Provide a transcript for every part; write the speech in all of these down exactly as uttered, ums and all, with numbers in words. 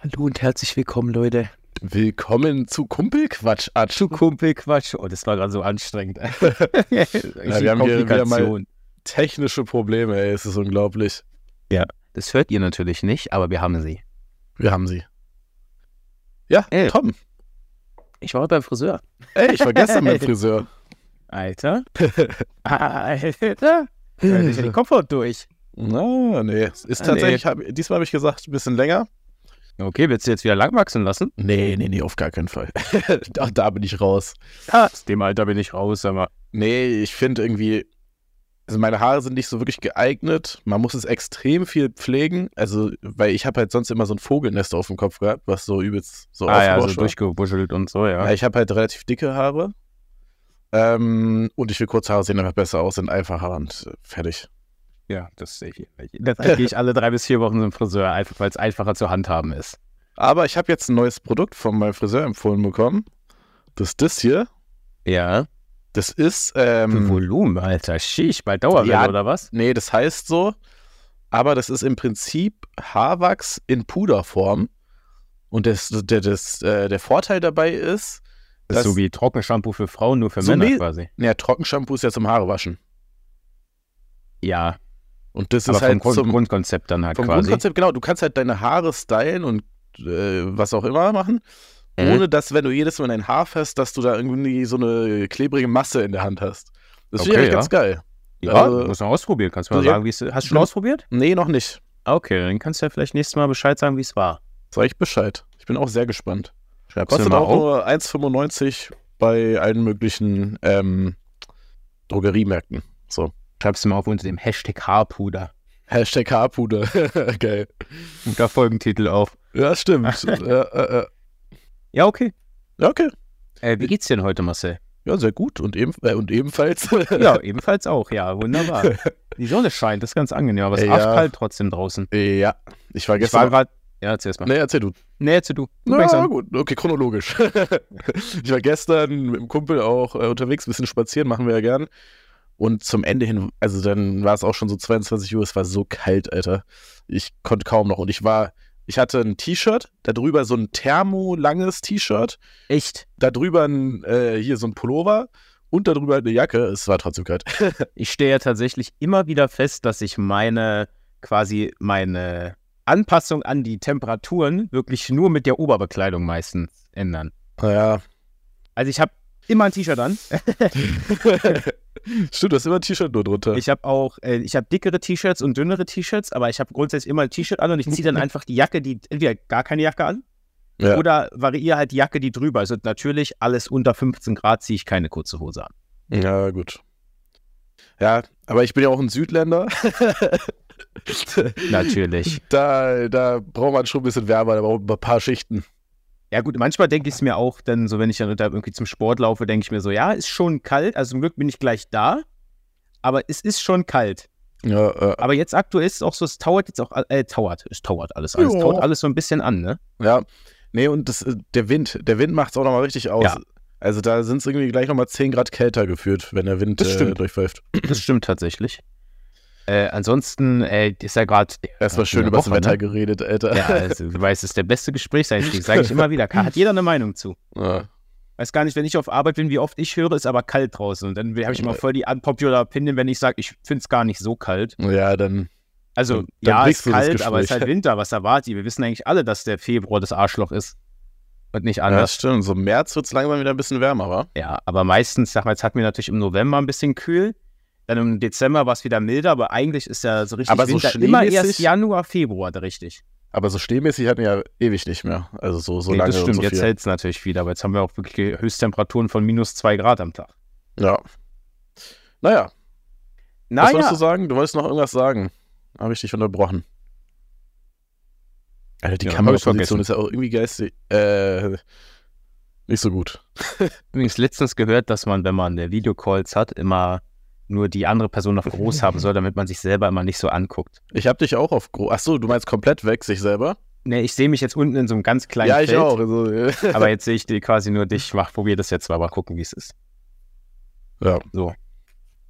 Hallo und herzlich willkommen, Leute. Willkommen zu Kumpelquatsch. Zu Kumpelquatsch. Oh, das war gerade so anstrengend. Ja, wir haben hier wieder mal technische Probleme, ey. Es ist unglaublich. Ja, das hört ihr natürlich nicht, aber wir haben sie. Wir haben sie. Ja, Ey. Tom. Ich war heute beim Friseur. Ey, ich war gestern beim Friseur. Alter. Alter. Da ist ja die Kopfhaut durch. Na, nee. Es ist tatsächlich, Ah, nee. hab, diesmal habe ich gesagt, ein bisschen länger. Okay, willst du jetzt wieder lang wachsen lassen? Nee, nee, nee, auf gar keinen Fall. da, da bin ich raus. Ja, aus dem Alter bin ich raus, aber. Nee, ich finde irgendwie, also meine Haare sind nicht so wirklich geeignet. Man muss es extrem viel pflegen. Also, weil ich habe halt sonst immer so ein Vogelnest auf dem Kopf gehabt, was so übelst so Ah ja, so aufgebauscht war. durchgebuschelt und so, ja. Ja, ich habe halt relativ dicke Haare. Ähm, und ich will kurze Haare sehen einfach besser aus, sind einfacher und äh, fertig. Ja, das sehe ich. Deshalb gehe ich alle drei bis vier Wochen zum Friseur, einfach weil es einfacher zu handhaben ist. Aber ich habe jetzt ein neues Produkt von meinem Friseur empfohlen bekommen. Das ist das hier. Ja. Das ist, ähm, Volumen, Alter. Sheesh, bei Dauerwelle ja, oder was? nee, das heißt so. Aber das ist im Prinzip Haarwachs in Puderform. Und das, der, das, äh, der Vorteil dabei ist, Das ist dass- so wie Trockenshampoo für Frauen, nur für So Männer me- quasi. ja, Trockenshampoo ist ja zum Haare waschen. Ja, Und das aber ist vom halt Grund zum Grundkonzept dann halt Vom quasi. Grundkonzept, genau, du kannst halt deine Haare stylen und äh, was auch immer machen, Mhm. ohne dass, wenn du jedes Mal dein Haar fährst, dass du da irgendwie so eine klebrige Masse in der Hand hast. Das finde ich Okay, eigentlich ja. ganz geil. Ja, Also- muss man ausprobieren. Kannst du mal Ja. sagen, wie es Hast du schon Ja. ausprobiert? Nee, noch nicht. Okay, dann kannst du ja vielleicht nächstes Mal Bescheid sagen, wie es war. Sag ich Bescheid. Ich bin auch sehr gespannt. Schreib's mir Kostet mal auch auf. nur eins Fünfundneunzig bei allen möglichen ähm, Drogeriemärkten. So. Schreib's mir mal auf unter dem Hashtag Haarpuder. Hashtag Haarpuder. Geil. Guter Folgentitel auf. Ja, stimmt. äh, äh, äh. Ja, okay. Ja, okay. Äh, wie geht's dir denn heute, Marcel? Ja, sehr gut. Und, eben, äh, und ebenfalls. Ja, ebenfalls auch. Ja, wunderbar. Die Sonne scheint, das ist ganz angenehm, aber es ist Ja. arschkalt trotzdem draußen. Ja, ich war Ich gestern. war gerade... Ja, erzähl's mal. Nee, erzähl du. Nee, erzähl du. Du Na fängst an. gut, okay, chronologisch. Ich war gestern mit dem Kumpel auch äh, unterwegs, ein bisschen spazieren, machen wir ja gern. Und zum Ende hin, also dann war es auch schon so zweiundzwanzig Uhr, es war so kalt, Alter. Ich konnte kaum noch. Und ich war, ich hatte ein T-Shirt, da drüber so ein thermolanges T-Shirt, Echt? da drüber ein, äh, hier so ein Pullover und da drüber eine Jacke. Es war trotzdem kalt. Ich stehe ja tatsächlich immer wieder fest, dass sich meine, quasi meine Anpassung an die Temperaturen wirklich nur mit der Oberbekleidung meistens ändern. Naja, Also ich habe immer ein T-Shirt an. stimmt, du hast immer ein T-Shirt nur drunter. Ich habe auch, äh, ich habe dickere T-Shirts und dünnere T-Shirts, aber ich habe grundsätzlich immer ein T-Shirt an und ich ziehe dann einfach die Jacke, die entweder gar keine Jacke an ja. oder variiere halt die Jacke, die drüber. Also natürlich alles unter fünfzehn Grad ziehe ich keine kurze Hose an. Ja, gut. Ja, aber ich bin ja auch ein Südländer. Natürlich. Da, da braucht man schon ein bisschen wärmer, da braucht man ein paar Schichten. Ja gut, manchmal denke ich es mir auch, dann so, wenn ich dann da irgendwie zum Sport laufe, denke ich mir so, ja, ist schon kalt, also zum Glück bin ich gleich da, aber es ist schon kalt. Ja, äh, Aber jetzt aktuell ist es auch so, es tauert jetzt auch, äh, tauert, es tauert alles, alles Ja. taut alles so ein bisschen an, ne? ja. Nee, und das, äh, der Wind, der Wind macht es auch nochmal richtig aus. Ja. Also da sind es irgendwie gleich nochmal zehn Grad kälter gefühlt, wenn der Wind Das äh, stimmt. durchpfeift. Das stimmt tatsächlich. Äh, ansonsten äh, ist ja gerade Erstmal schön über das Wetter geredet, Alter. Ja, also, du weißt, es ist der beste Gesprächseinstieg, sage ich immer wieder. Hat jeder eine Meinung zu. Ja. Weiß gar nicht, wenn ich auf Arbeit bin, wie oft ich höre, ist aber kalt draußen. Und dann habe ich immer voll die unpopular Opinion, wenn ich sage, ich finde es gar nicht so kalt. Ja, dann. Also, Dann- dann ja, ist brichst du das kalt, aber es ist Gespräch. halt Winter. Was erwartet ihr? Wir wissen eigentlich alle, dass der Februar das Arschloch ist. Und nicht Ja, anders. stimmt. So im März wird es langsam wieder ein bisschen wärmer, wa? Ja, aber meistens, sag mal, jetzt hatten wir natürlich im November ein bisschen kühl. Dann im Dezember war es wieder milder, aber eigentlich ist ja so richtig Aber so Winter immer schneemäßig? erst Januar, Februar, richtig. Aber so schneemäßig hatten wir ja ewig nicht mehr. Also so, so Nee, lange das stimmt, und so jetzt viel. hält es natürlich wieder, aber jetzt haben wir auch wirklich Höchsttemperaturen von minus zwei Grad am Tag. Ja. Naja, was wolltest Naja, du sagen? Du wolltest noch irgendwas sagen. Habe ich dich unterbrochen. Alter, die Ja, hab ich Kameraposition vergessen. ist ja auch irgendwie geistig. Äh, nicht so gut. übrigens letztens gehört, dass man, wenn man Videocalls hat, immer nur die andere Person noch groß haben soll, damit man sich selber immer nicht so anguckt. Ich habe dich auch auf groß. Achso, du meinst komplett weg, sich selber? Ne, ich sehe mich jetzt unten in so einem ganz kleinen Ja, ich Feld, auch. Also, äh, aber jetzt sehe ich die quasi nur dich. Mach, probier das jetzt mal, mal gucken, wie es ist. ja, So.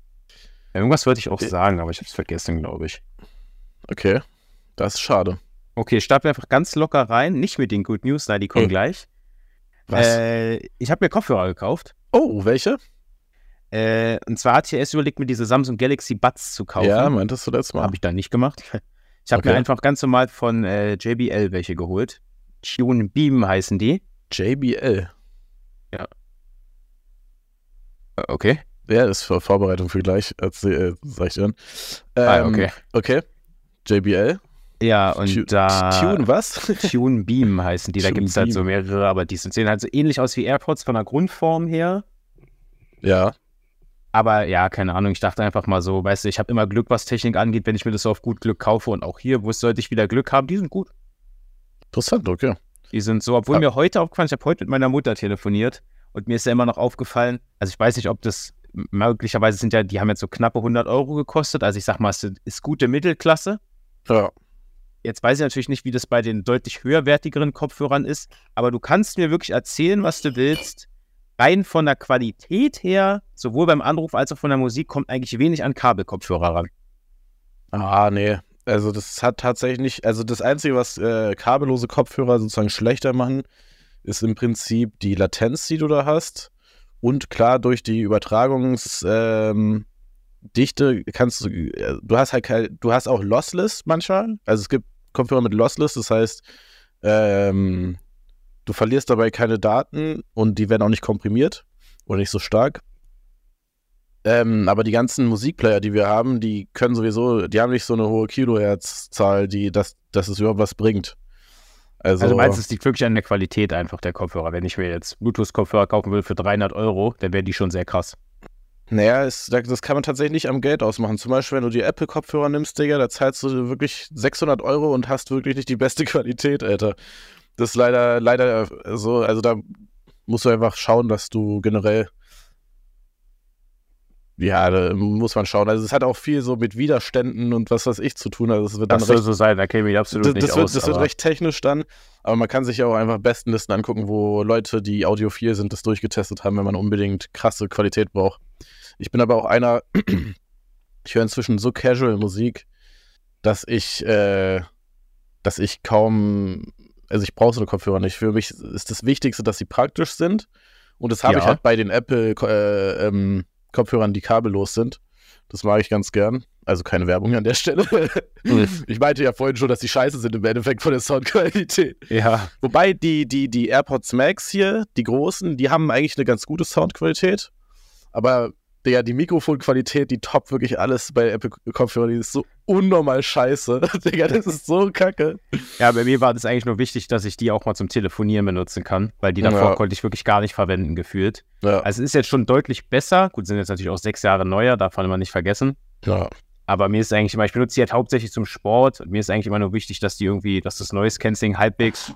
Irgendwas wollte ich auch Äh. sagen, aber ich habe es vergessen, glaube ich. okay. Das ist schade. Okay, starten wir einfach ganz locker rein. Nicht mit den Good News, nein, die kommen Hm. gleich. Was? Äh, ich habe mir Kopfhörer gekauft. Oh, welche? Äh, und zwar hat ich erst überlegt, mir diese Samsung Galaxy Buds zu kaufen. Ja, meintest du letztes Mal. Habe ich dann nicht gemacht. Ich habe Okay. mir einfach ganz normal von äh, J B L welche geholt. Tune Beam heißen die. J B L. Äh, Okay. Ja, ist für Vorbereitung für gleich, erzähl, äh, sag ich dir dann. Ähm, Ah, okay. Okay. J B L. Ja, und Tu- da... Tune was? Tune Beam heißen die. Da Tune gibt es halt Beam. so mehrere, aber die sehen halt so ähnlich aus wie AirPods von der Grundform her. Ja. Aber ja, keine Ahnung, ich dachte einfach mal so, weißt du, ich habe immer Glück, was Technik angeht, wenn ich mir das so auf gut Glück kaufe. Und auch hier, wo sollte ich wieder Glück haben, die sind gut. Interessant, okay. Die sind so, obwohl Ah. mir heute aufgefallen, ich habe heute mit meiner Mutter telefoniert und mir ist ja immer noch aufgefallen, also ich weiß nicht, ob das, möglicherweise sind ja, die haben jetzt so knappe hundert Euro gekostet, also ich sag mal, es ist gute Mittelklasse. Ja. Jetzt weiß ich natürlich nicht, wie das bei den deutlich höherwertigeren Kopfhörern ist, aber du kannst mir wirklich erzählen, was du willst. Rein von der Qualität her, sowohl beim Anruf als auch von der Musik, kommt eigentlich wenig an Kabelkopfhörer ran. Ah, nee. Also das hat tatsächlich nicht, also das Einzige, was äh, kabellose Kopfhörer sozusagen schlechter machen, ist im Prinzip die Latenz, die du da hast. Und klar, durch die Übertragungsdichte ähm, Dichte kannst du, äh, du hast halt kein, du hast auch Lossless manchmal. Also es gibt Kopfhörer mit Lossless, das heißt, ähm, du verlierst dabei keine Daten und die werden auch nicht komprimiert oder nicht so stark. Ähm, aber die ganzen Musikplayer, die wir haben, die können sowieso, die haben nicht so eine hohe Kilohertzzahl, die, dass, dass es überhaupt was bringt. Also, Also meinst du, es liegt wirklich an der Qualität einfach der Kopfhörer? Wenn ich mir jetzt Bluetooth-Kopfhörer kaufen will für dreihundert Euro, dann wären die schon sehr krass. naja, es, das kann man tatsächlich nicht am Geld ausmachen. Zum Beispiel, wenn du die Apple-Kopfhörer nimmst, Digga, da zahlst du wirklich sechshundert Euro und hast wirklich nicht die beste Qualität, Alter. Das ist leider, leider so, also da musst du einfach schauen, dass du generell, ja, da muss man schauen. Also es hat auch viel so mit Widerständen und was weiß ich zu tun. Also es wird dann Das soll recht, so sein, da käme ich absolut das, nicht das, wird, aus. das wird aber- recht technisch dann, aber man kann sich ja auch einfach Bestenlisten angucken, wo Leute, die audiophil sind, das durchgetestet haben, wenn man unbedingt krasse Qualität braucht. Ich bin aber auch einer, ich höre inzwischen so casual Musik, dass ich, äh, dass ich kaum, also ich brauche so eine Kopfhörer nicht. Für mich ist das Wichtigste, dass sie praktisch sind. Und das habe Ja. ich halt bei den Apple äh, ähm, Kopfhörern, die kabellos sind. Das mag ich ganz gern. Also keine Werbung an der Stelle. Ich meinte ja vorhin schon, dass die scheiße sind im Endeffekt von der Soundqualität. Ja, Wobei die, die, die AirPods Max hier, die großen, die haben eigentlich eine ganz gute Soundqualität. Aber ja, die Mikrofonqualität, die toppt wirklich alles bei Apple-Kopfhörern. Die ist so unnormal scheiße. Digga, das ist so kacke. ja, bei mir war das eigentlich nur wichtig, dass ich die auch mal zum Telefonieren benutzen kann, weil die davor Ja. konnte ich wirklich gar nicht verwenden, gefühlt. Ja, Also es ist jetzt schon deutlich besser. Gut, sind jetzt natürlich auch sechs Jahre neuer, darf man immer nicht vergessen. ja. Aber mir ist eigentlich immer, ich benutze die halt hauptsächlich zum Sport und mir ist eigentlich immer nur wichtig, dass die irgendwie, dass das Noise Cancelling halbwegs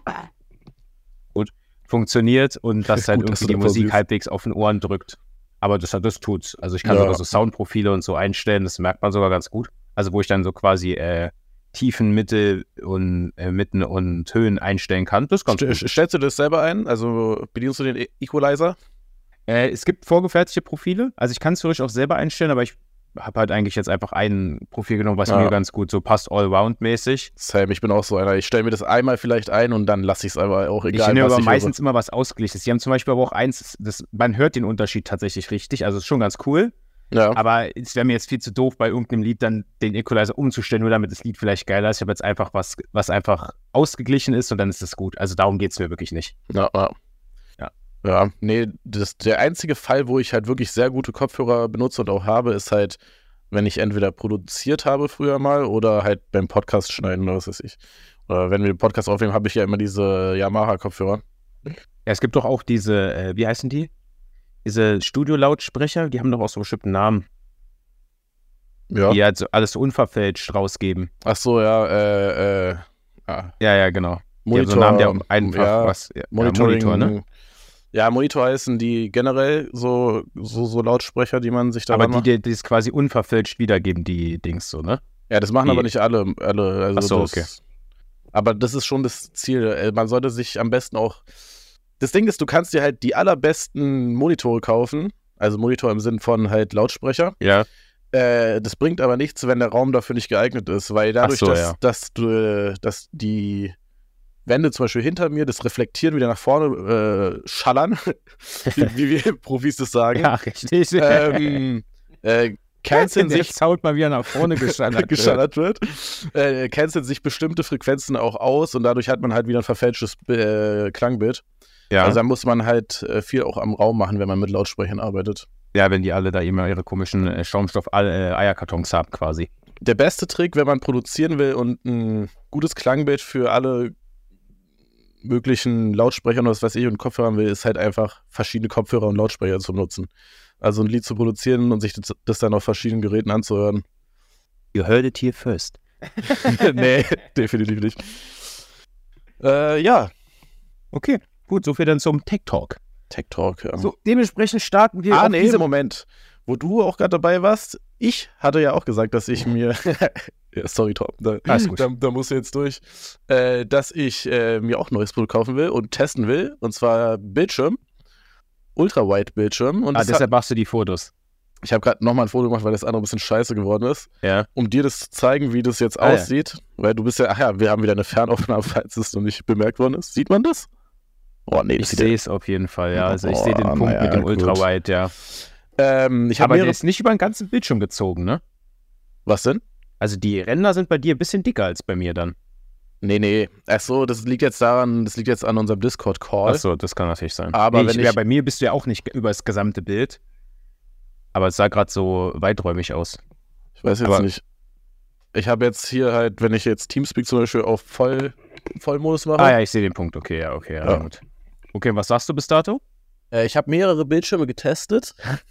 gut funktioniert und dass halt Gut, dass irgendwie du die da Musik pausierst. halbwegs auf den Ohren drückt. Aber das, das tut's. Also ich kann Ja. sogar so Soundprofile und so einstellen, das merkt man sogar ganz gut. Also wo ich dann so quasi äh, Tiefen, Mitte und äh, Mitten und Höhen einstellen kann. Das ist ganz St gut. stellst du das selber ein? Also bedienst du den E- Equalizer? Äh, es gibt vorgefertigte Profile. Also ich kann es theoretisch auch selber einstellen, aber ich habe halt eigentlich jetzt einfach ein Profil genommen, was Ja. mir ganz gut so passt, allround-mäßig. Sam, ich bin auch so einer. Ich stelle mir das einmal vielleicht ein und dann lasse ich es aber auch Ich egal, nehme was aber ich meistens immer was Ausgeglichenes. Sie haben zum Beispiel aber auch eins, das, man hört den Unterschied tatsächlich richtig, also ist schon ganz cool. höre. Ja. Aber es wäre mir jetzt viel zu doof, bei irgendeinem Lied dann den Equalizer umzustellen, nur damit das Lied vielleicht geiler ist. Ich habe jetzt einfach was, was einfach ausgeglichen ist und dann ist es gut. Also darum geht es mir wirklich nicht. Ja, ja. Ja. Ja, nee, das, der einzige Fall, wo ich halt wirklich sehr gute Kopfhörer benutze und auch habe, ist halt, wenn ich entweder produziert habe früher mal oder halt beim Podcast schneiden oder was weiß ich. Oder wenn wir den Podcast aufnehmen, habe ich ja immer diese Yamaha-Kopfhörer. Ja, es gibt doch auch diese, äh, wie heißen die? Diese Studio-Lautsprecher, die haben doch auch so einen bestimmten Namen, Ja. die halt so alles so unverfälscht rausgeben. Ach so, ja, äh, äh, ah, Ja, ja, genau. Die haben Monitor, so einen Namen, der einfach ja, was. Ja, Monitoring, ja, Monitor, ne? Ja, Monitor heißen die generell so, so, so Lautsprecher, die man sich da Aber die, macht. die, die es quasi unverfälscht wiedergeben, die Dings so, ne? Ja, das machen die- aber nicht alle. alle also Ach so, das, okay. Aber das ist schon das Ziel. Äh, Man sollte sich am besten auch. Das Ding ist, du kannst dir halt die allerbesten Monitore kaufen. Also Monitor im Sinn von halt Lautsprecher. Ja. Äh, das bringt aber nichts, wenn der Raum dafür nicht geeignet ist, weil dadurch, Ach so, dass, ja. dass, du, dass die Wände zum Beispiel hinter mir das Reflektieren wieder nach vorne äh, schallern, wie, wie wir Profis das sagen, Ja, richtig. ähm, äh, canceln Der sich Sound mal wieder nach vorne geschallert. geschallert wird, äh, canceln sich bestimmte Frequenzen auch aus und dadurch hat man halt wieder ein verfälschtes äh, Klangbild. Ja. Also da muss man halt äh, viel auch am Raum machen, wenn man mit Lautsprechern arbeitet. Ja, wenn die alle da immer ihre komischen äh, Schaumstoff-Eierkartons haben quasi. Der beste Trick, wenn man produzieren will und ein gutes Klangbild für alle möglichen Lautsprecher und was weiß ich und Kopfhörer will, ist halt einfach verschiedene Kopfhörer und Lautsprecher zu nutzen. Also ein Lied zu produzieren und sich das, das dann auf verschiedenen Geräten anzuhören. You heard it here first. Nee, definitiv nicht. Äh, ja. Okay, gut, soviel dann zum Tech Talk. Tech Talk, ja. So, dementsprechend starten wir ah, auf nee, diese... Moment. Wo du auch gerade dabei warst, ich hatte ja auch gesagt, dass ich mir, ja, sorry Tom, da, Alles gut. da, da musst du jetzt durch, äh, dass ich äh, mir auch ein neues Produkt kaufen will und testen will, und zwar Bildschirm, Ultra-Wide-Bildschirm. Und Ah, das deshalb hat, machst du die Fotos. ich habe gerade nochmal ein Foto gemacht, weil das andere ein bisschen scheiße geworden ist, Ja. um dir das zu zeigen, wie das jetzt Ah, ja. aussieht, weil du bist ja, ach ja, wir haben wieder eine Fernaufnahme, falls es noch nicht bemerkt worden ist. Sieht man das? Oh nee, Ich das sieht sehe es auf jeden Fall, ja. Also ich Oh, sehe den Punkt naja, mit dem gut. Ultrawide, ja. ähm, ich habe Aber der mehrere, ist nicht über den ganzen Bildschirm gezogen, ne? was denn? Also die Ränder sind bei dir ein bisschen dicker als bei mir dann. Nee, nee. Achso, das liegt jetzt daran, das liegt jetzt an unserem Discord-Call. Achso, das kann natürlich sein. Aber nee, wenn ich, ja, ich- bei mir bist du ja auch nicht über das gesamte Bild. Aber es sah gerade so weiträumig aus. Ich weiß jetzt aber- nicht. Ich habe jetzt hier halt, wenn ich jetzt Teamspeak zum Beispiel auf Voll, Vollmodus mache. Ah ja, ich sehe den Punkt. Okay, ja, okay, ja, Ja. gut. Okay, was sagst du bis dato? Äh, ich habe mehrere Bildschirme getestet.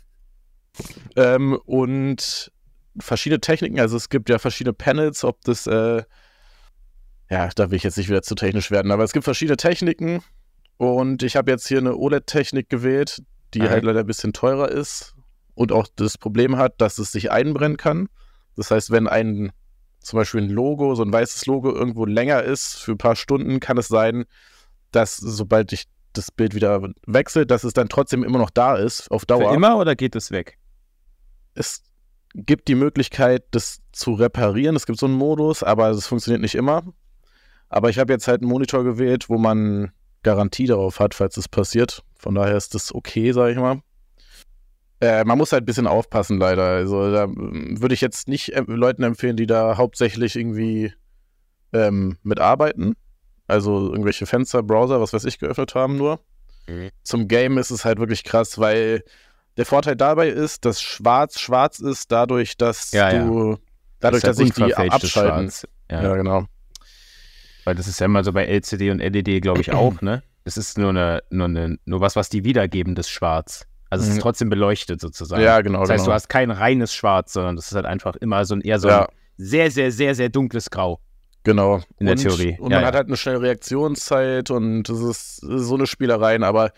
ähm, und verschiedene Techniken. Also es gibt ja verschiedene Panels, ob das, äh, ja, da will ich jetzt nicht wieder zu technisch werden, aber es gibt verschiedene Techniken. Und ich habe jetzt hier eine O L E D-Technik gewählt, die Mhm. halt leider ein bisschen teurer ist und auch das Problem hat, dass es sich einbrennen kann. Das heißt, wenn ein zum Beispiel ein Logo, so ein weißes Logo irgendwo länger ist für ein paar Stunden, kann es sein, dass sobald ich das Bild wieder wechselt, dass es dann trotzdem immer noch da ist, auf Dauer. Für immer oder geht es weg? Es gibt die Möglichkeit, das zu reparieren. Es gibt so einen Modus, aber das funktioniert nicht immer. Aber ich habe jetzt halt einen Monitor gewählt, wo man Garantie darauf hat, falls es passiert. Von daher ist das okay, sage ich mal. Äh, man muss halt ein bisschen aufpassen, leider. Also da ähm, würde ich jetzt nicht äh, Leuten empfehlen, die da hauptsächlich irgendwie ähm, mitarbeiten. Also irgendwelche Fenster, Browser, was weiß ich, geöffnet haben nur. Mhm. Zum Game ist es halt wirklich krass, weil der Vorteil dabei ist, dass schwarz schwarz ist, dadurch, dass Ja, du, dadurch, Das dass ist ich ja die unverfälschtes abschalten. Schwarz. Ja, Ja, genau. weil das ist ja immer so bei L C D und L E D, glaube ich, auch, ne? Das ist nur, eine, nur, eine, nur was, was die wiedergeben, das Schwarz. Also es ist Mhm. trotzdem beleuchtet sozusagen. Ja, genau, Das heißt, genau. du hast kein reines Schwarz, sondern das ist halt einfach immer so ein eher so Ja. ein sehr, sehr, sehr, sehr dunkles Grau. Genau. In der und, Theorie. Und Ja, man ja. hat halt eine schnelle Reaktionszeit und das ist so eine Spielereien, aber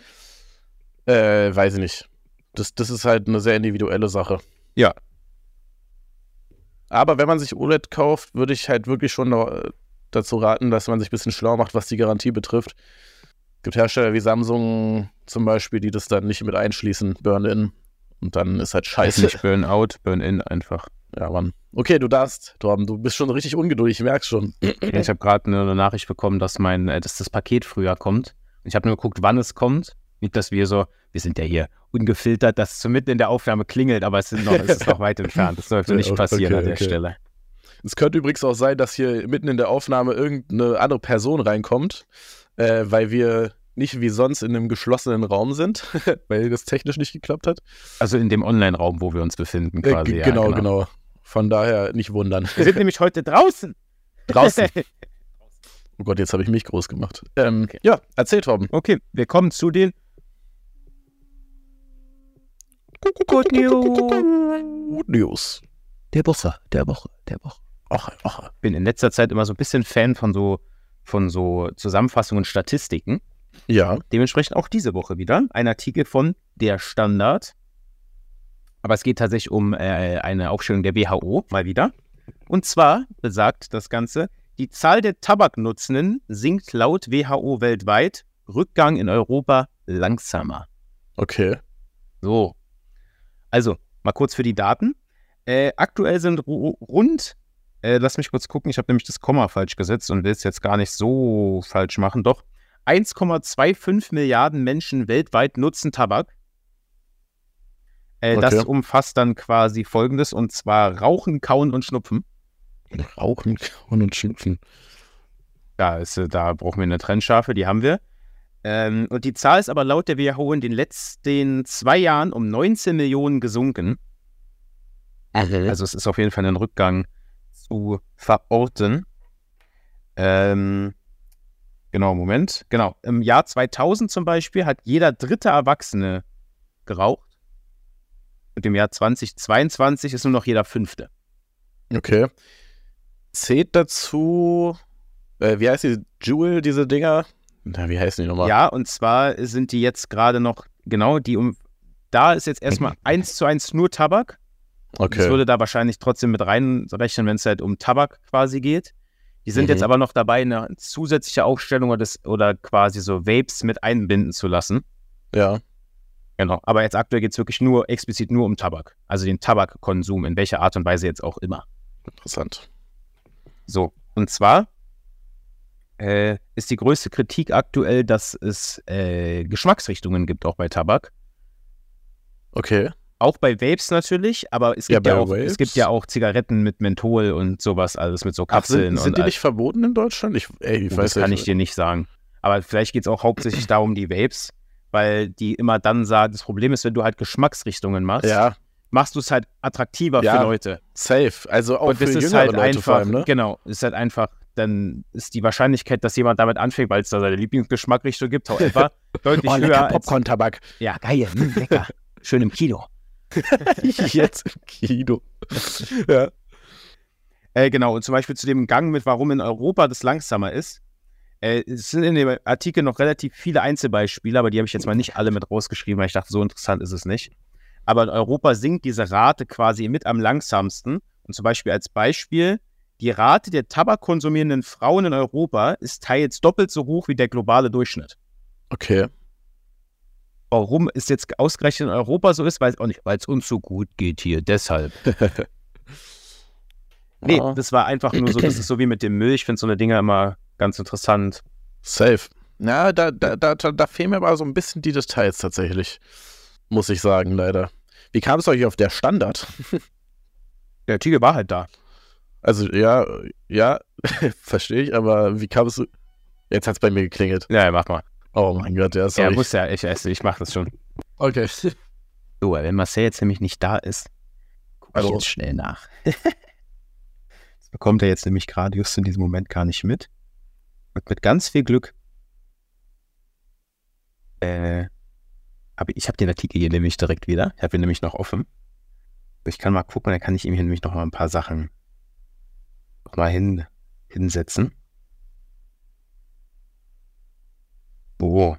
äh, weiß ich nicht. Das, das ist halt eine sehr individuelle Sache. Ja. Aber wenn man sich O L E D kauft, würde ich halt wirklich schon noch dazu raten, dass man sich ein bisschen schlau macht, was die Garantie betrifft. Es gibt Hersteller wie Samsung zum Beispiel, die das dann nicht mit einschließen, Burn-In. Und dann ist halt Heißt scheiße. nicht Burnout, Burn-In einfach. Ja, Mann. Okay, du darfst, Torben, du bist schon richtig ungeduldig, ich merk's schon. Ich habe gerade eine Nachricht bekommen, dass mein, äh, dass das Paket früher kommt. Ich habe nur geguckt, wann es kommt. Nicht, dass wir so, wir sind ja hier ungefiltert, dass es so mitten in der Aufnahme klingelt, aber es, sind noch, es ist noch weit entfernt. Das sollte nicht Ja, passieren okay, an der okay. Stelle. Es könnte übrigens auch sein, dass hier mitten in der Aufnahme irgendeine andere Person reinkommt, äh, weil wir nicht wie sonst in einem geschlossenen Raum sind, weil das technisch nicht geklappt hat. Also in dem Online-Raum, wo wir uns befinden Äh, quasi. g- ja, genau, genau, Von daher nicht wundern. Wir sind nämlich heute draußen. Draußen. Oh Gott, jetzt habe ich mich groß gemacht. Ähm, Okay. Ja, erzähl, Torben. Okay, wir kommen zu den Good News. Good News. Der Woche, der Woche, der Woche. Ach, ach. Ich bin in letzter Zeit immer so ein bisschen Fan von so, von so Zusammenfassungen und Statistiken. Ja. Dementsprechend auch diese Woche wieder ein Artikel von Der Standard. Aber es geht tatsächlich um äh, eine Aufstellung der W H O, mal wieder. Und zwar besagt das Ganze, die Zahl der Tabaknutzenden sinkt laut W H O weltweit, Rückgang in Europa langsamer. Okay. So, also mal kurz für die Daten. Äh, aktuell sind ru- rund, äh, lass mich kurz gucken, ich habe nämlich das Komma falsch gesetzt und will es jetzt gar nicht so falsch machen, doch eins Komma fünfundzwanzig Milliarden Menschen weltweit nutzen Tabak. Äh, Okay. Das umfasst dann quasi Folgendes, und zwar Rauchen, Kauen und Schnupfen. Rauchen, Kauen und Schnupfen. Da, ist, äh, da brauchen wir eine Trennschärfe, die haben wir. Ähm, und die Zahl ist aber laut der W H O in den letzten zwei Jahren um neunzehn Millionen gesunken. Also es ist auf jeden Fall ein Rückgang zu verorten. Ähm, genau, Moment. Genau, im Jahr zweitausend zum Beispiel hat jeder dritte Erwachsene geraucht. Und im Jahr zweitausendzweiundzwanzig ist nur noch jeder fünfte. Okay. Zählt dazu, äh, wie heißt die, Juul, diese Dinger? Na, wie heißen die nochmal? Ja, und zwar sind die jetzt gerade noch, genau, die um, da ist jetzt erstmal eins zu eins nur Tabak. Okay. Das würde da wahrscheinlich trotzdem mit reinrechnen, wenn es halt um Tabak quasi geht. Die sind Mhm. jetzt aber noch dabei, eine zusätzliche Aufstellung oder, das, oder quasi so Vapes mit einbinden zu lassen. Ja. Genau. Aber jetzt aktuell geht es wirklich nur, explizit nur um Tabak. Also den Tabakkonsum, in welcher Art und Weise jetzt auch immer. Interessant. So, und zwar äh, ist die größte Kritik aktuell, dass es äh, Geschmacksrichtungen gibt, auch bei Tabak. Okay. Auch bei Vapes natürlich, aber es Ja, gibt ja, bei auch, Vapes? es gibt ja auch Zigaretten mit Menthol und sowas, alles mit so Ach, Kapseln. sind, sind und die all- nicht verboten in Deutschland? Ich, ey, ich Oh, weiß das kann nicht. ich dir nicht sagen. Aber vielleicht geht es auch hauptsächlich darum, die Vapes, weil die immer dann sagen, das Problem ist, wenn du halt Geschmacksrichtungen machst, Ja, machst du es halt attraktiver Ja, für Leute. safe. Also auch Und für das ist jüngere halt Leute vor einfach, allem, ne? genau, ist halt einfach, dann ist die Wahrscheinlichkeit, dass jemand damit anfängt, weil es da seine Lieblingsgeschmackrichtung gibt, however, deutlich Oh, höher lecker als, Popcorn-Tabak. ja, geil, hm, lecker, schön im Kino. Jetzt im Kino. Ja. Äh, genau, und zum Beispiel zu dem Gang mit, warum in Europa das langsamer ist. Äh, es sind in dem Artikel noch relativ viele Einzelbeispiele, aber die habe ich jetzt mal nicht alle mit rausgeschrieben, weil ich dachte, so interessant ist es nicht. Aber in Europa sinkt diese Rate quasi mit am langsamsten. Und zum Beispiel als Beispiel, die Rate der tabakkonsumierenden Frauen in Europa ist teils doppelt so hoch wie der globale Durchschnitt. Okay. Warum es jetzt ausgerechnet in Europa so ist, weiß ich auch nicht, weil es uns so gut geht hier, deshalb. Nee, Ja. das war einfach nur so, das ist so wie mit dem Müll. Ich finde so eine Dinger immer ganz interessant. Safe. Ja, da, da, da, da da fehlen mir aber so ein bisschen die Details tatsächlich. Muss ich sagen, leider. Wie kam es euch auf der Standard? Der Artikel war halt da. Also, ja, ja, verstehe ich, aber wie kam es. Jetzt hat es bei mir geklingelt. Ja, ja, mach mal. Oh mein Gott, ja, Er sorry. muss ja, ich esse, ich mach das schon. Okay. So, wenn Marcel jetzt nämlich nicht da ist, guck ich Also- jetzt schnell nach. Das bekommt er jetzt nämlich gerade just in diesem Moment gar nicht mit. Und mit ganz viel Glück. Äh, aber ich habe den Artikel hier nämlich direkt wieder. Ich habe ihn nämlich noch offen. Ich kann mal gucken, dann kann ich ihm hier nämlich noch mal ein paar Sachen noch mal hin, hinsetzen. Oh.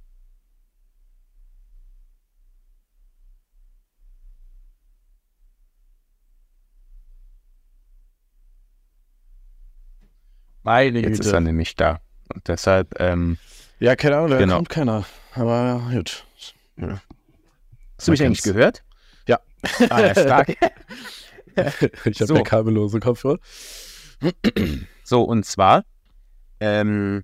Meine Jetzt ist er Güte. nämlich da. Und deshalb, ähm, Ja, keine Ahnung, da Genau. kommt keiner. Aber gut. hast du mich Man eigentlich kennt's. gehört? Ja. Ah, ja, stark. Ich habe So. ja kabellose Kopfhörer. So, und zwar, ähm,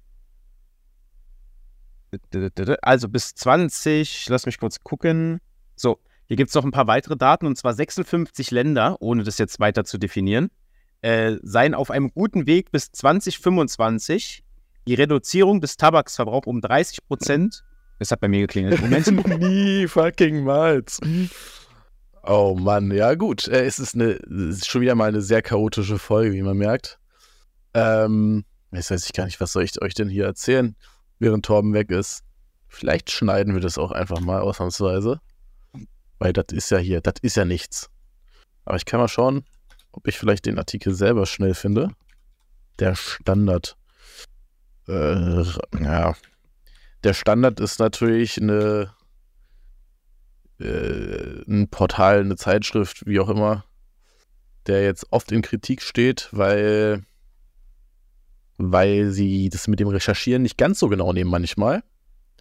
also bis zwanzig, lass mich kurz gucken. So, hier gibt es noch ein paar weitere Daten, und zwar sechsundfünfzig Länder, ohne das jetzt weiter zu definieren, äh, seien auf einem guten Weg bis zwanzig fünfundzwanzig die Reduzierung des Tabaksverbrauchs um dreißig Prozent. Das hat bei mir geklingelt. Moment. Nie fucking mals. Oh Mann, ja gut. Äh, Es ist, eine, es ist schon wieder mal eine sehr chaotische Folge, wie man merkt. Ähm, jetzt weiß ich gar nicht, was soll ich euch denn hier erzählen, während Torben weg ist. Vielleicht schneiden wir das auch einfach mal ausnahmsweise. Weil das ist ja hier, das ist ja nichts. Aber ich kann mal schauen, ob ich vielleicht den Artikel selber schnell finde. Der Standard. Äh, ja. Der Standard ist natürlich eine äh, ein Portal, eine Zeitschrift, wie auch immer, der jetzt oft in Kritik steht, weil weil sie das mit dem Recherchieren nicht ganz so genau nehmen manchmal.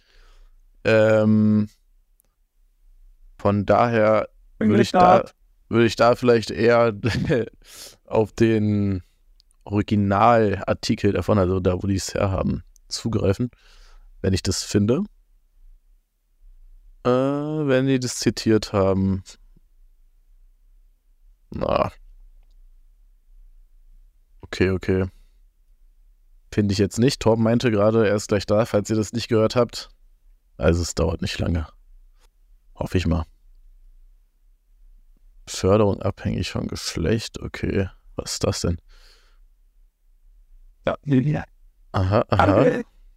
Ähm, von daher würde ich da würde ich da vielleicht eher auf den Originalartikel davon, also da, wo die es herhaben, zugreifen, wenn ich das finde. Äh, wenn die das zitiert haben. Na. Okay, okay. Finde ich jetzt nicht. Torben meinte gerade, er ist gleich da, falls ihr das nicht gehört habt. Also es dauert nicht lange. Hoffe ich mal. Förderung abhängig von Geschlecht. Okay, was ist das denn? Ja. Aha, aha.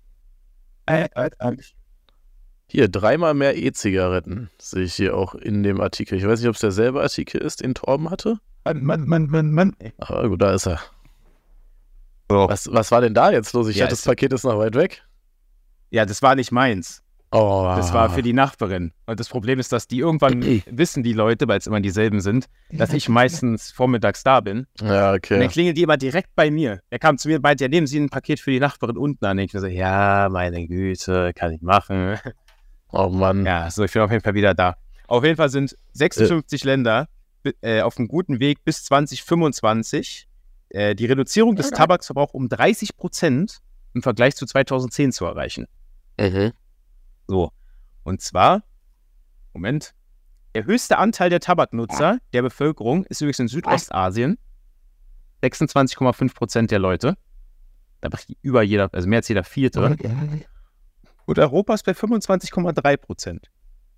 Hier, dreimal mehr E-Zigaretten sehe ich hier auch in dem Artikel. Ich weiß nicht, ob es derselbe Artikel ist, den Torben hatte. Mann, Mann, Mann, Mann, Mann. Aber gut, da ist er. So. Was, was war denn da jetzt los? Ich Ja, dachte, das es- Paket ist noch weit weg. Ja, das war nicht meins. Oh. Das war für die Nachbarin. Und das Problem ist, dass die irgendwann wissen, die Leute, weil es immer dieselben sind, dass ich meistens vormittags da bin. Ja, Und dann okay. klingeln die immer direkt bei mir. Er kam zu mir und meinte, ja, nehmen Sie ein Paket für die Nachbarin unten an. Und ich so, ja, meine Güte, kann ich machen. Oh Mann. Ja, so, ich bin auf jeden Fall wieder da. Auf jeden Fall sind sechsundfünfzig Länder äh, auf einem guten Weg bis zwanzig fünfundzwanzig äh, die Reduzierung des Tabaksverbrauchs um dreißig Prozent im Vergleich zu zweitausendzehn zu erreichen. Mhm. So, und zwar, Moment, der höchste Anteil der Tabaknutzer der Bevölkerung ist übrigens in Südostasien, sechsundzwanzig Komma fünf Prozent der Leute, da macht über jeder, also mehr als jeder Vierte, und Europa ist bei fünfundzwanzig Komma drei Prozent.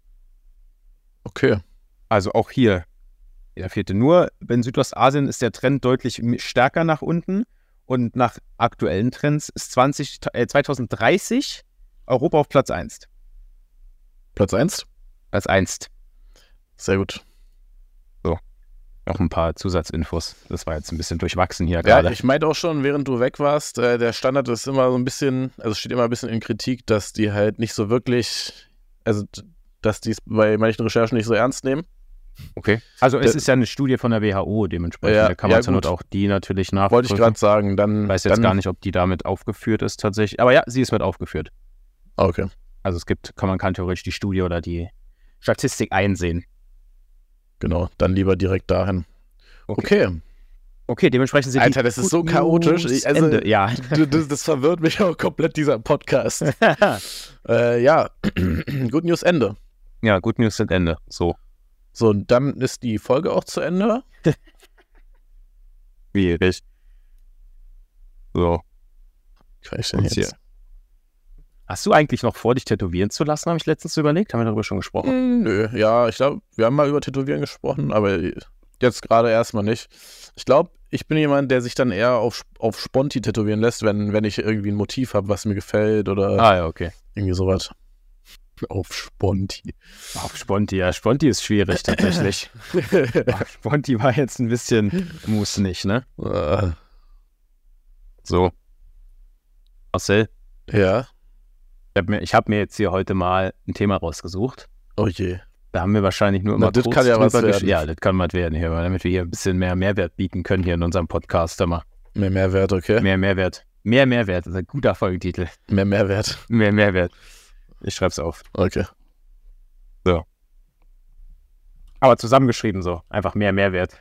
Okay. Also auch hier, jeder Vierte. Nur in Südostasien ist der Trend deutlich m- stärker nach unten und nach aktuellen Trends ist zwanzig, äh, zweitausenddreißig Europa auf Platz eins. Platz eins. Platz eins. Sehr gut. Noch ein paar Zusatzinfos. Das war jetzt ein bisschen durchwachsen hier Ja, gerade. ich meinte auch schon, während du weg warst, äh, der Standard ist immer so ein bisschen, also steht immer ein bisschen in Kritik, dass die halt nicht so wirklich, also d- dass die es bei manchen Recherchen nicht so ernst nehmen. Okay. Also es Der- ist ja eine Studie von der W H O, dementsprechend Ja, da kann ja, man zur Not gut. auch die natürlich nachprüfen. Wollte ich gerade sagen, dann. Ich weiß jetzt dann, gar nicht, ob die damit aufgeführt ist tatsächlich. Aber ja, sie ist mit aufgeführt. Ah, okay, Also es gibt, kann man kann theoretisch die Studie oder die Statistik einsehen. genau, dann lieber direkt dahin. Okay, Okay, dementsprechend sind Alter, die das ist so Good chaotisch. News Ich- also- Ende. Ja. du, das, das verwirrt mich auch komplett, dieser Podcast. äh, ja, Good News Ende. ja, Good News sind Ende. So. So, und dann ist die Folge auch zu Ende. Schwierig. So. Kann ich denn Und jetzt? hier. Hast du eigentlich noch vor, dich tätowieren zu lassen, habe ich letztens überlegt? Haben wir darüber schon gesprochen? Hm, nö, ja, ich glaube, wir haben mal über Tätowieren gesprochen, aber jetzt gerade erstmal nicht. Ich glaube, ich bin jemand, der sich dann eher auf, auf Sponti tätowieren lässt, wenn, wenn ich irgendwie ein Motiv habe, was mir gefällt oder Ah ja, okay. irgendwie sowas. Auf Sponti. Auf Sponti, ja. Sponti ist schwierig tatsächlich. Sponti war jetzt ein bisschen, muss nicht, ne? Äh, So. Marcel, ja, ich habe mir, ich hab mir jetzt hier heute mal ein Thema rausgesucht. oh je. Da haben wir wahrscheinlich nur Na, immer das kurz kann ja was drüber gesch- werden. Ja, das kann was werden hier, damit wir hier ein bisschen mehr Mehrwert bieten können hier in unserem Podcast. Immer. Mehr Mehrwert, okay. Mehr Mehrwert. Mehr Mehrwert, das ist ein guter Folgentitel. Mehr Mehrwert, Mehr Mehrwert. Ich schreib's auf. okay. Aber zusammengeschrieben so. Einfach mehr Mehrwert.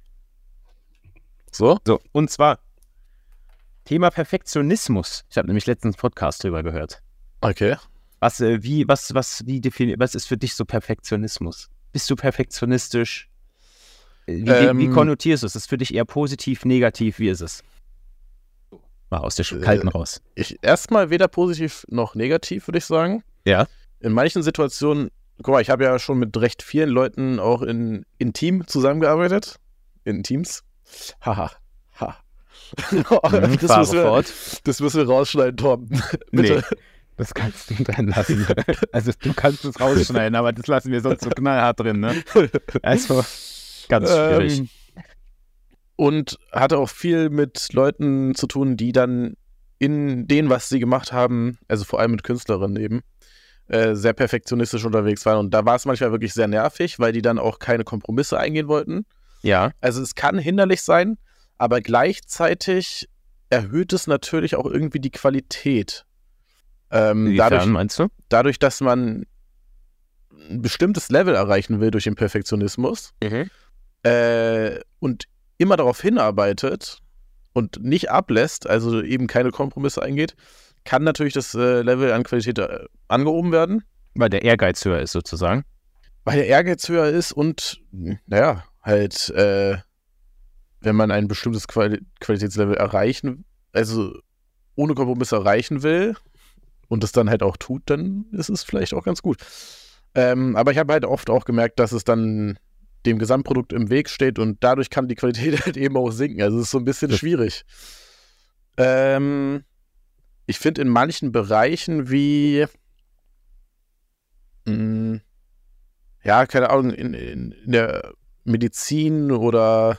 So? So, und zwar Thema Perfektionismus. Ich habe nämlich letztens einen Podcast drüber gehört. Okay. Was, äh, wie, was, was, wie defini- was ist für dich so Perfektionismus? Bist du perfektionistisch? Äh, Wie, Ähm, wie konnotierst du es? Ist es für dich eher positiv, negativ? Wie ist es? Mal aus der Sch- Kalten Äh, raus. Ich erstmal weder positiv noch negativ, würde ich sagen. Ja. In manchen Situationen, guck mal, ich habe ja schon mit recht vielen Leuten auch in, in Team zusammengearbeitet. In Teams. Haha. Ha. Mhm, das, fahre müssen wir, fort. das müssen wir rausschneiden, Tom. Bitte. Nee, das kannst du drin lassen. Also du kannst es rausschneiden, aber das lassen wir sonst so knallhart drin, ne? Also, ganz schwierig. Ähm, und hatte auch viel mit Leuten zu tun, die dann in dem, was sie gemacht haben, also vor allem mit Künstlerinnen eben, äh, sehr perfektionistisch unterwegs waren. Und da war es manchmal wirklich sehr nervig, weil die dann auch keine Kompromisse eingehen wollten. Ja. Also es kann hinderlich sein, aber gleichzeitig erhöht es natürlich auch irgendwie die Qualität. Ähm, Inwiefern dadurch, meinst du? dadurch, dass man ein bestimmtes Level erreichen will durch den Perfektionismus, äh, und immer darauf hinarbeitet und nicht ablässt, also eben keine Kompromisse eingeht, kann natürlich das äh, Level an Qualität äh, angehoben werden. Weil der Ehrgeiz höher ist sozusagen. Weil der Ehrgeiz höher ist und, naja, halt, äh, wenn man ein bestimmtes Quali- Qualitätslevel erreichen, also ohne Kompromisse erreichen will und das dann halt auch tut, dann ist es vielleicht auch ganz gut. Ähm, aber ich habe halt oft auch gemerkt, dass es dann dem Gesamtprodukt im Weg steht und dadurch kann die Qualität halt eben auch sinken. Also es ist so ein bisschen Ja. schwierig. Ähm, ich finde in manchen Bereichen wie mh, ja, keine Ahnung, in, in, in der Medizin oder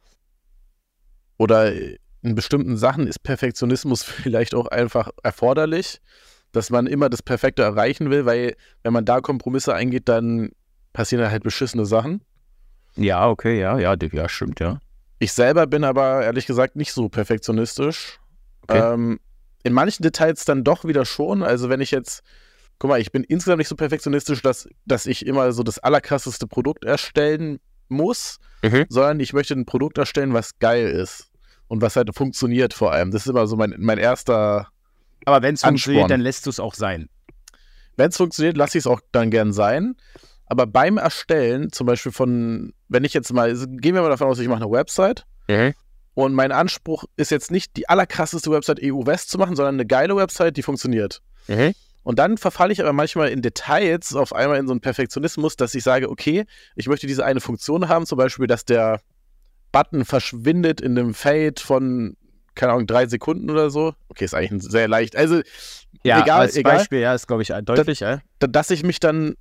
oder in bestimmten Sachen ist Perfektionismus vielleicht auch einfach erforderlich, dass man immer das Perfekte erreichen will, weil wenn man da Kompromisse eingeht, dann passieren halt beschissene Sachen. Ja, okay, ja, ja, ja, stimmt, ja. Ich selber bin aber ehrlich gesagt nicht so perfektionistisch. Okay. Ähm, in manchen Details dann doch wieder schon. Also wenn ich jetzt, guck mal, ich bin insgesamt nicht so perfektionistisch, dass, dass ich immer so das allerkrasseste Produkt erstellen muss, Mhm. sondern ich möchte ein Produkt erstellen, was geil ist und was halt funktioniert vor allem. Das ist immer so mein, mein erster Aber wenn es funktioniert, Ansporn. dann lässt du es auch sein. Wenn es funktioniert, lasse ich es auch dann gern sein. Aber beim Erstellen, zum Beispiel von, wenn ich jetzt mal, gehen wir mal davon aus, ich mache eine Website Mhm. und mein Anspruch ist jetzt nicht die allerkrasseste Website E U-West zu machen, sondern eine geile Website, die funktioniert. Mhm. Und dann verfalle ich aber manchmal in Details auf einmal in so einen Perfektionismus, dass ich sage, okay, ich möchte diese eine Funktion haben, zum Beispiel, dass der Button verschwindet in einem Fade von, keine Ahnung, drei Sekunden oder so. Okay, ist eigentlich ein sehr leicht. Also, Ja, egal, als egal. Beispiel, ja, ist, glaube ich, deutlich, ja. Da- dass ich mich dann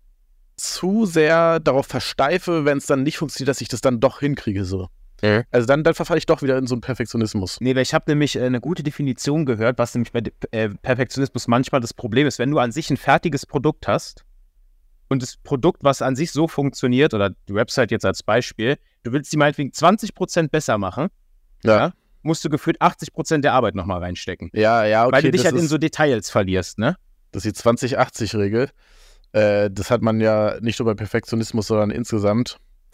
zu sehr darauf versteife, wenn es dann nicht funktioniert, dass ich das dann doch hinkriege, so. Mhm. Also dann, dann verfalle ich doch wieder in so einen Perfektionismus. Nee, weil ich habe nämlich äh, eine gute Definition gehört, was nämlich bei äh, Perfektionismus manchmal das Problem ist. Wenn du an sich ein fertiges Produkt hast und das Produkt, was an sich so funktioniert, oder die Website jetzt als Beispiel, du willst die meinetwegen zwanzig Prozent besser machen, Ja, ja, musst du gefühlt achtzig Prozent der Arbeit nochmal reinstecken. ja, ja, okay. weil du dich das halt in ist, so Details verlierst, ne? das ist die zwanzig achtzig Regel. Äh, das hat man ja nicht nur bei Perfektionismus, sondern insgesamt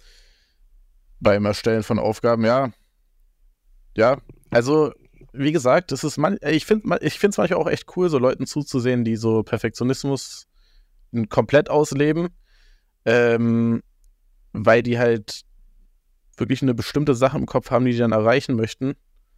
beim Erstellen von Aufgaben, ja. Ja, also wie gesagt, das ist man, ich finde ich finde es manchmal auch echt cool, so Leuten zuzusehen, die so Perfektionismus komplett ausleben, ähm, weil die halt wirklich eine bestimmte Sache im Kopf haben, die die dann erreichen möchten.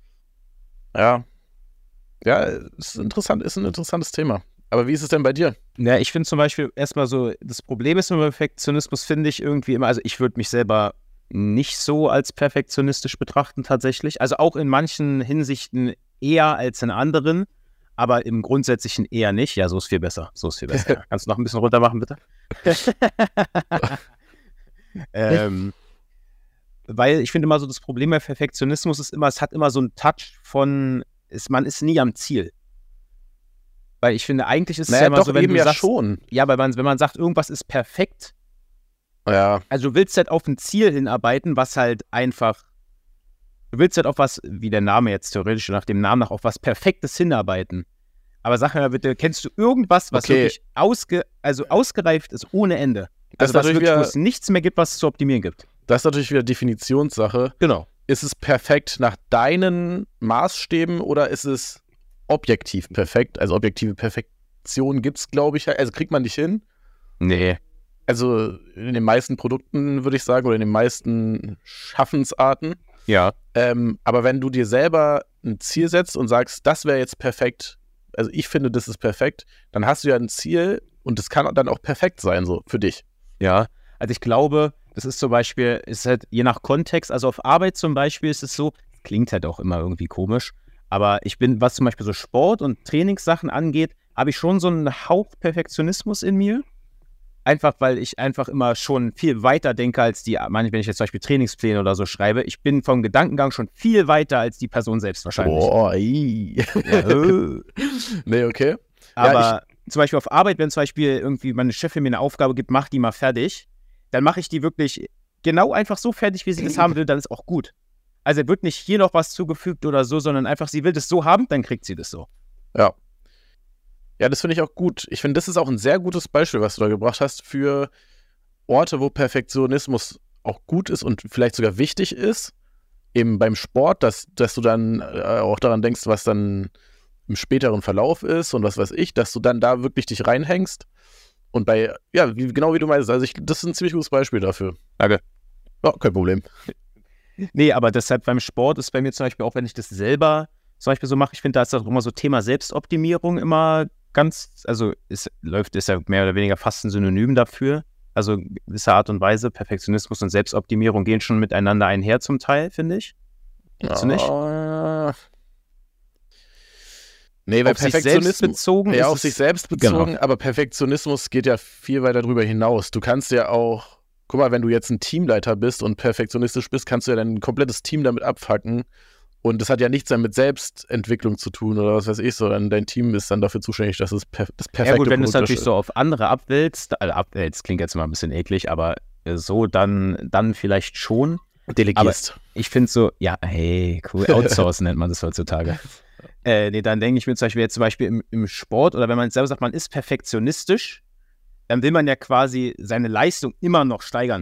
Ja, ja, ist interessant, ist ein interessantes Thema. Aber wie ist es denn bei dir? Ja, ich finde zum Beispiel erstmal so, das Problem ist mit Perfektionismus, finde ich irgendwie immer, also ich würde mich selber nicht so als perfektionistisch betrachten tatsächlich. Also auch in manchen Hinsichten eher als in anderen, aber im Grundsätzlichen eher nicht. Ja, so ist viel besser. So ist viel besser. Ja. Kannst du noch ein bisschen runter machen, bitte? ähm, weil ich finde immer so, das Problem bei Perfektionismus ist immer, es hat immer so einen Touch von, ist, man ist nie am Ziel. Weil ich finde, eigentlich ist es Naja, ja immer doch so, wenn eben du ja sagst, schon. ja, weil man, wenn man sagt, irgendwas ist perfekt, Ja, also du willst halt auf ein Ziel hinarbeiten, was halt einfach, du willst halt auf was, wie der Name jetzt theoretisch nach dem Namen nach, auf was Perfektes hinarbeiten. Aber sag mir mal bitte, kennst du irgendwas, was Okay. wirklich ausge, also ausgereift ist ohne Ende? Das Also ist was natürlich wirklich, wo wieder- es nichts mehr gibt, was es zu optimieren gibt. das ist natürlich wieder Definitionssache. Genau. Ist es perfekt nach deinen Maßstäben oder ist es objektiv perfekt? Also objektive Perfektion gibt es, glaube ich, also kriegt man nicht hin. Nee. Also in den meisten Produkten würde ich sagen oder in den meisten Schaffensarten. Ja. Ähm, aber wenn du dir selber ein Ziel setzt und sagst, das wäre jetzt perfekt, also ich finde, das ist perfekt, dann hast du ja ein Ziel und das kann dann auch perfekt sein, so für dich. Ja. Also ich glaube, das ist zum Beispiel, ist halt je nach Kontext, also auf Arbeit zum Beispiel ist es so, klingt halt auch immer irgendwie komisch, aber ich bin, was zum Beispiel so Sport und Trainingssachen angeht, habe ich schon so einen Hauch Perfektionismus in mir. Einfach, weil ich einfach immer schon viel weiter denke als die, manchmal, wenn ich jetzt zum Beispiel Trainingspläne oder so schreibe, ich bin vom Gedankengang schon viel weiter als die Person selbst wahrscheinlich. Boah, ey. Ja, äh. Nee, okay. Aber zum Beispiel auf Arbeit, wenn zum Beispiel irgendwie meine Chefin mir eine Aufgabe gibt, mach die mal fertig, dann mache ich die wirklich genau einfach so fertig, wie sie das haben will, dann ist auch gut. Also wird nicht hier noch was zugefügt oder so, sondern einfach, sie will das so haben, dann kriegt sie das so. Ja. Ja, das finde ich auch gut. Ich finde, das ist auch ein sehr gutes Beispiel, was du da gebracht hast für Orte, wo Perfektionismus auch gut ist und vielleicht sogar wichtig ist, eben beim Sport, dass, dass du dann äh, auch daran denkst, was dann im späteren Verlauf ist und was weiß ich, dass du dann da wirklich dich reinhängst. Und bei, ja, wie, genau wie du meinst, also ich, das ist ein ziemlich gutes Beispiel dafür. Danke. Ja, kein Problem. Nee, aber deshalb beim Sport ist bei mir zum Beispiel auch, wenn ich das selber zum Beispiel so mache, ich finde, da ist auch immer so Thema Selbstoptimierung immer ganz, also es läuft, ist ja mehr oder weniger fast ein Synonym dafür. Also in gewisser Art und Weise, Perfektionismus und Selbstoptimierung gehen schon miteinander einher zum Teil, finde ich. Findest du nicht? Uh, nee, weil auf sich Perfektionismus selbst bezogen ja, ist auf es, sich selbst bezogen, genau. aber Perfektionismus geht ja viel weiter darüber hinaus. Du kannst ja auch, guck mal, wenn du jetzt ein Teamleiter bist und perfektionistisch bist, kannst du ja dein komplettes Team damit abfacken. Und das hat ja nichts dann mit Selbstentwicklung zu tun oder was weiß ich, sondern dein Team ist dann dafür zuständig, dass es per- das perfekte Ja gut, wenn du es Produkt natürlich ist. so auf andere abwälzt, also abwälzt klingt jetzt mal ein bisschen eklig, aber äh, so dann, dann vielleicht schon. Delegierst. Ich finde so, ja, hey, cool, outsourcen nennt man das heutzutage. Äh, nee, dann denke ich mir zum Beispiel jetzt zum Beispiel im, im Sport oder wenn man selber sagt, man ist perfektionistisch, dann will man ja quasi seine Leistung immer noch steigern.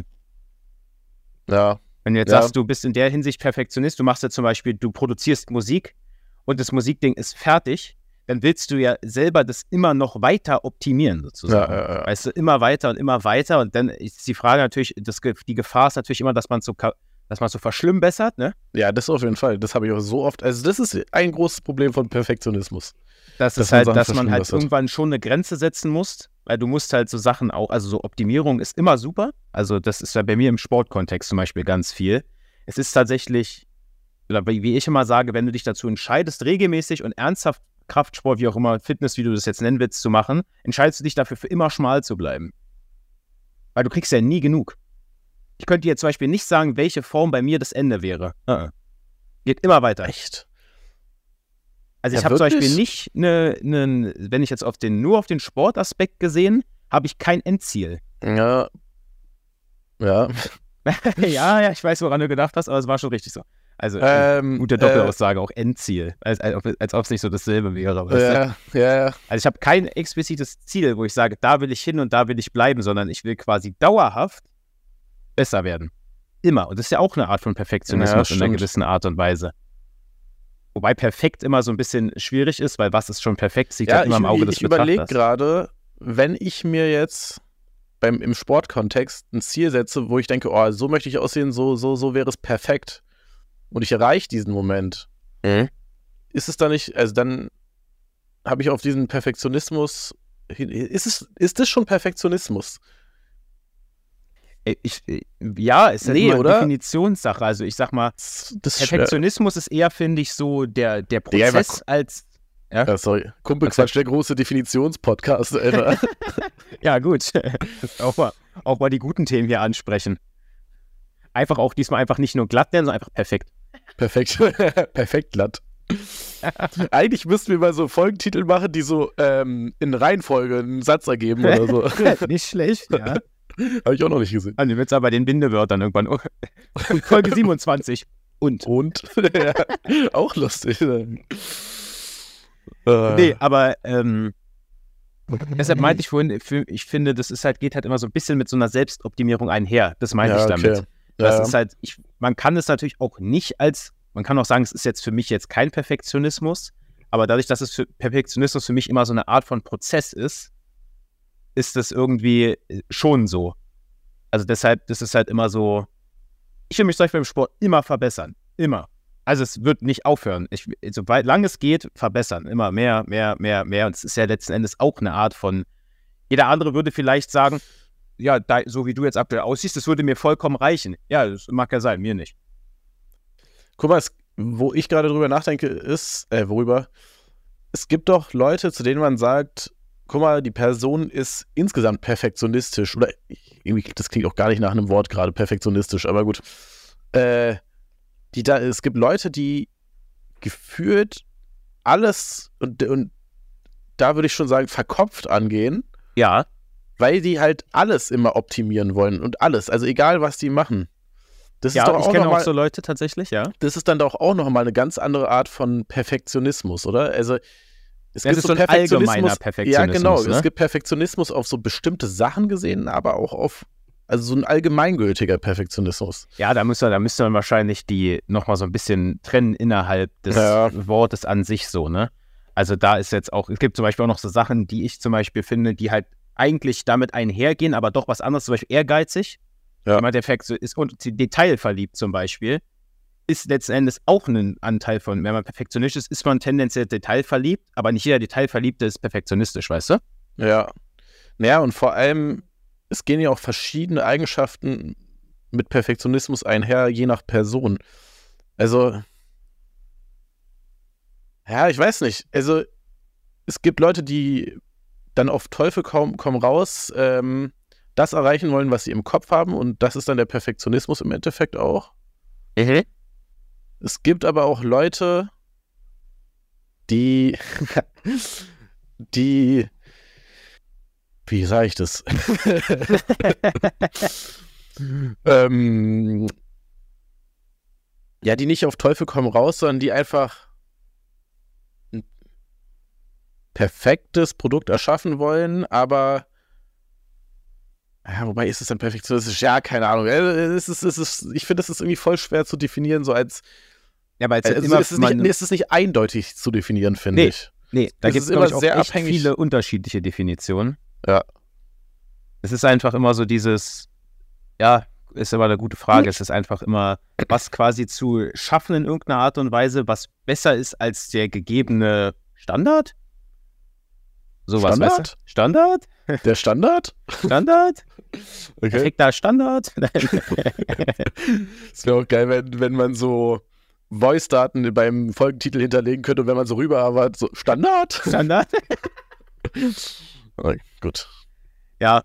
Ja. Wenn du jetzt Ja. sagst, du bist in der Hinsicht Perfektionist, du machst ja zum Beispiel, du produzierst Musik und das Musikding ist fertig, dann willst du ja selber das immer noch weiter optimieren sozusagen. Ja, ja, ja. Weißt du, immer weiter und immer weiter und dann ist die Frage natürlich, das, die Gefahr ist natürlich immer, dass man so, dass man so verschlimmbessert, ne? Ja, das auf jeden Fall. Das habe ich auch so oft. Also das ist ein großes Problem von Perfektionismus. Das Dass ist man halt, Sachen dass man halt verschlimmbessert. irgendwann schon eine Grenze setzen muss, weil du musst halt so Sachen auch, also so Optimierung ist immer super. Also das ist ja bei mir im Sportkontext zum Beispiel ganz viel. Es ist tatsächlich, oder wie ich immer sage, wenn du dich dazu entscheidest, regelmäßig und ernsthaft Kraftsport, wie auch immer, Fitness, wie du das jetzt nennen willst, zu machen, entscheidest du dich dafür, für immer schmal zu bleiben. Weil du kriegst ja nie genug. Ich könnte dir jetzt zum Beispiel nicht sagen, welche Form bei mir das Ende wäre. Uh-uh. Geht immer weiter. Echt? Also Ja, ich habe zum wirklich? Beispiel nicht eine, ne, wenn ich jetzt auf den, nur auf den Sportaspekt gesehen, habe ich kein Endziel. Ja. Ja. ja, ja, ich weiß, woran du gedacht hast, aber es war schon richtig so. Also Ähm, gute Doppelaussage, auch Endziel. Als, als, als ob es nicht so dasselbe wäre. Weißt du? Ja, ja, ja. Also ich habe kein explizites Ziel, wo ich sage, da will ich hin und da will ich bleiben, sondern ich will quasi dauerhaft besser werden. Immer. Und das ist ja auch eine Art von Perfektionismus Ja, in einer stimmt. gewissen Art und Weise. Wobei perfekt immer so ein bisschen schwierig ist, weil was ist schon perfekt, sieht Ja, halt immer ich, im Auge ich, des ich überlege Betrachters. gerade, wenn ich mir jetzt beim, im Sportkontext ein Ziel setze, wo ich denke, oh, so möchte ich aussehen, so, so, so wäre es perfekt. Und ich erreiche diesen Moment. Mhm. Ist es dann nicht, also dann habe ich auf diesen Perfektionismus, hin- ist es, ist das schon Perfektionismus? Ich, ja, ist halt Nee, immer eine oder? Definitionssache. Also ich sag mal, Das, das ist schwer. Perfektionismus ist eher, finde ich, so der, der Ja, aber Prozess als... Ja, Ja, sorry. Kumpelquatsch, der große Definitionspodcast, Alter. ja gut. auch, mal, auch mal die guten Themen hier ansprechen. Einfach auch diesmal einfach nicht nur glatt nennen, sondern einfach perfekt. Perfekt. Perfekt glatt. Eigentlich müssten wir mal so Folgentitel machen, die so ähm, in Reihenfolge einen Satz ergeben oder so. Nicht schlecht, ja. Habe ich auch noch nicht gesehen. Also jetzt aber den Bindewörtern irgendwann. Oh, Folge siebenundzwanzig. Und. Und? Ja, auch lustig. Äh, Nee, aber ähm, deshalb meinte ich vorhin, ich finde, das ist halt, geht halt immer so ein bisschen mit so einer Selbstoptimierung einher. Das meinte ja, ich damit. okay. Das Ja, ist halt, ich, man kann es natürlich auch nicht als, man kann auch sagen, es ist jetzt für mich jetzt kein Perfektionismus, aber dadurch, dass es für Perfektionismus für mich immer so eine Art von Prozess ist, ist das irgendwie schon so. Also deshalb, das ist halt immer so, ich will mich zum Beispiel im Sport immer verbessern. Immer. Also es wird nicht aufhören. Ich, sobald lang es geht, verbessern. Immer mehr, mehr, mehr, mehr. Und es ist ja letzten Endes auch eine Art von, jeder andere würde vielleicht sagen, ja, da, so wie du jetzt aktuell aussiehst, das würde mir vollkommen reichen. Ja, das mag ja sein, mir nicht. Guck mal, es, wo ich gerade drüber nachdenke, ist, äh, worüber? Es gibt doch Leute, zu denen man sagt, guck mal, die Person ist insgesamt perfektionistisch. Oder irgendwie, das klingt auch gar nicht nach einem Wort gerade, perfektionistisch, aber gut. Äh, die da, es gibt Leute, die gefühlt alles und, und da würde ich schon sagen, verkopft angehen, Ja, weil die halt alles immer optimieren wollen und alles, also egal, was die machen. Das ist ja, doch ich auch kenne noch auch mal, so Leute tatsächlich, ja. das ist dann doch auch noch mal eine ganz andere Art von Perfektionismus, oder? Also es Das gibt ist so so ein allgemeiner Ja, Perfektionismus, genau. ne? Es gibt Perfektionismus auf so bestimmte Sachen gesehen, aber auch auf Also so ein allgemeingültiger Perfektionismus. Ja, da müsste da müsste man wahrscheinlich die nochmal so ein bisschen trennen innerhalb des Ja. Wortes an sich so, ne? Also da ist jetzt auch, es gibt zum Beispiel auch noch so Sachen, die ich zum Beispiel finde, die halt eigentlich damit einhergehen, aber doch was anderes, zum Beispiel ehrgeizig. Ja. Jemand, der perfekt ist und detailverliebt zum Beispiel, ist letzten Endes auch ein Anteil von, wenn man perfektionistisch ist, ist man tendenziell detailverliebt, aber nicht jeder Detailverliebte ist perfektionistisch, weißt du? Ja. Naja, und vor allem, es gehen ja auch verschiedene Eigenschaften mit Perfektionismus einher, je nach Person. Also, ja, ich weiß nicht. Also, es gibt Leute, die dann auf Teufel komm, komm raus ähm, das erreichen wollen, was sie im Kopf haben, und das ist dann der Perfektionismus im Endeffekt auch. Mhm. Es gibt aber auch Leute, die, die, wie sage ich das? ähm, ja, die nicht auf Teufel komm raus, sondern die einfach ein perfektes Produkt erschaffen wollen, aber ja, wobei ist es dann perfektionistisch? Ja, keine Ahnung. Es ist, es ist, ich finde, das ist irgendwie voll schwer zu definieren, so als Ja, aber jetzt also immer ist es, nicht, nee, ist es nicht eindeutig zu definieren, finde Nee. ich. Nee, da Das gibt es ist immer glaube ich auch sehr echt abhängig- viele unterschiedliche Definitionen. Ja. Es ist einfach immer so dieses, ja, ist aber eine gute Frage. Es ist einfach immer, was quasi zu schaffen in irgendeiner Art und Weise, was besser ist als der gegebene Standard? Sowas, Standard? weißt du? Standard? Der Standard? Standard? Okay. Perfekter Standard? Es wäre auch geil, wenn, wenn man so Voice-Daten beim Folgentitel hinterlegen könnte und wenn man so rüberarbeitet, so Standard? Standard? Okay, gut. Ja.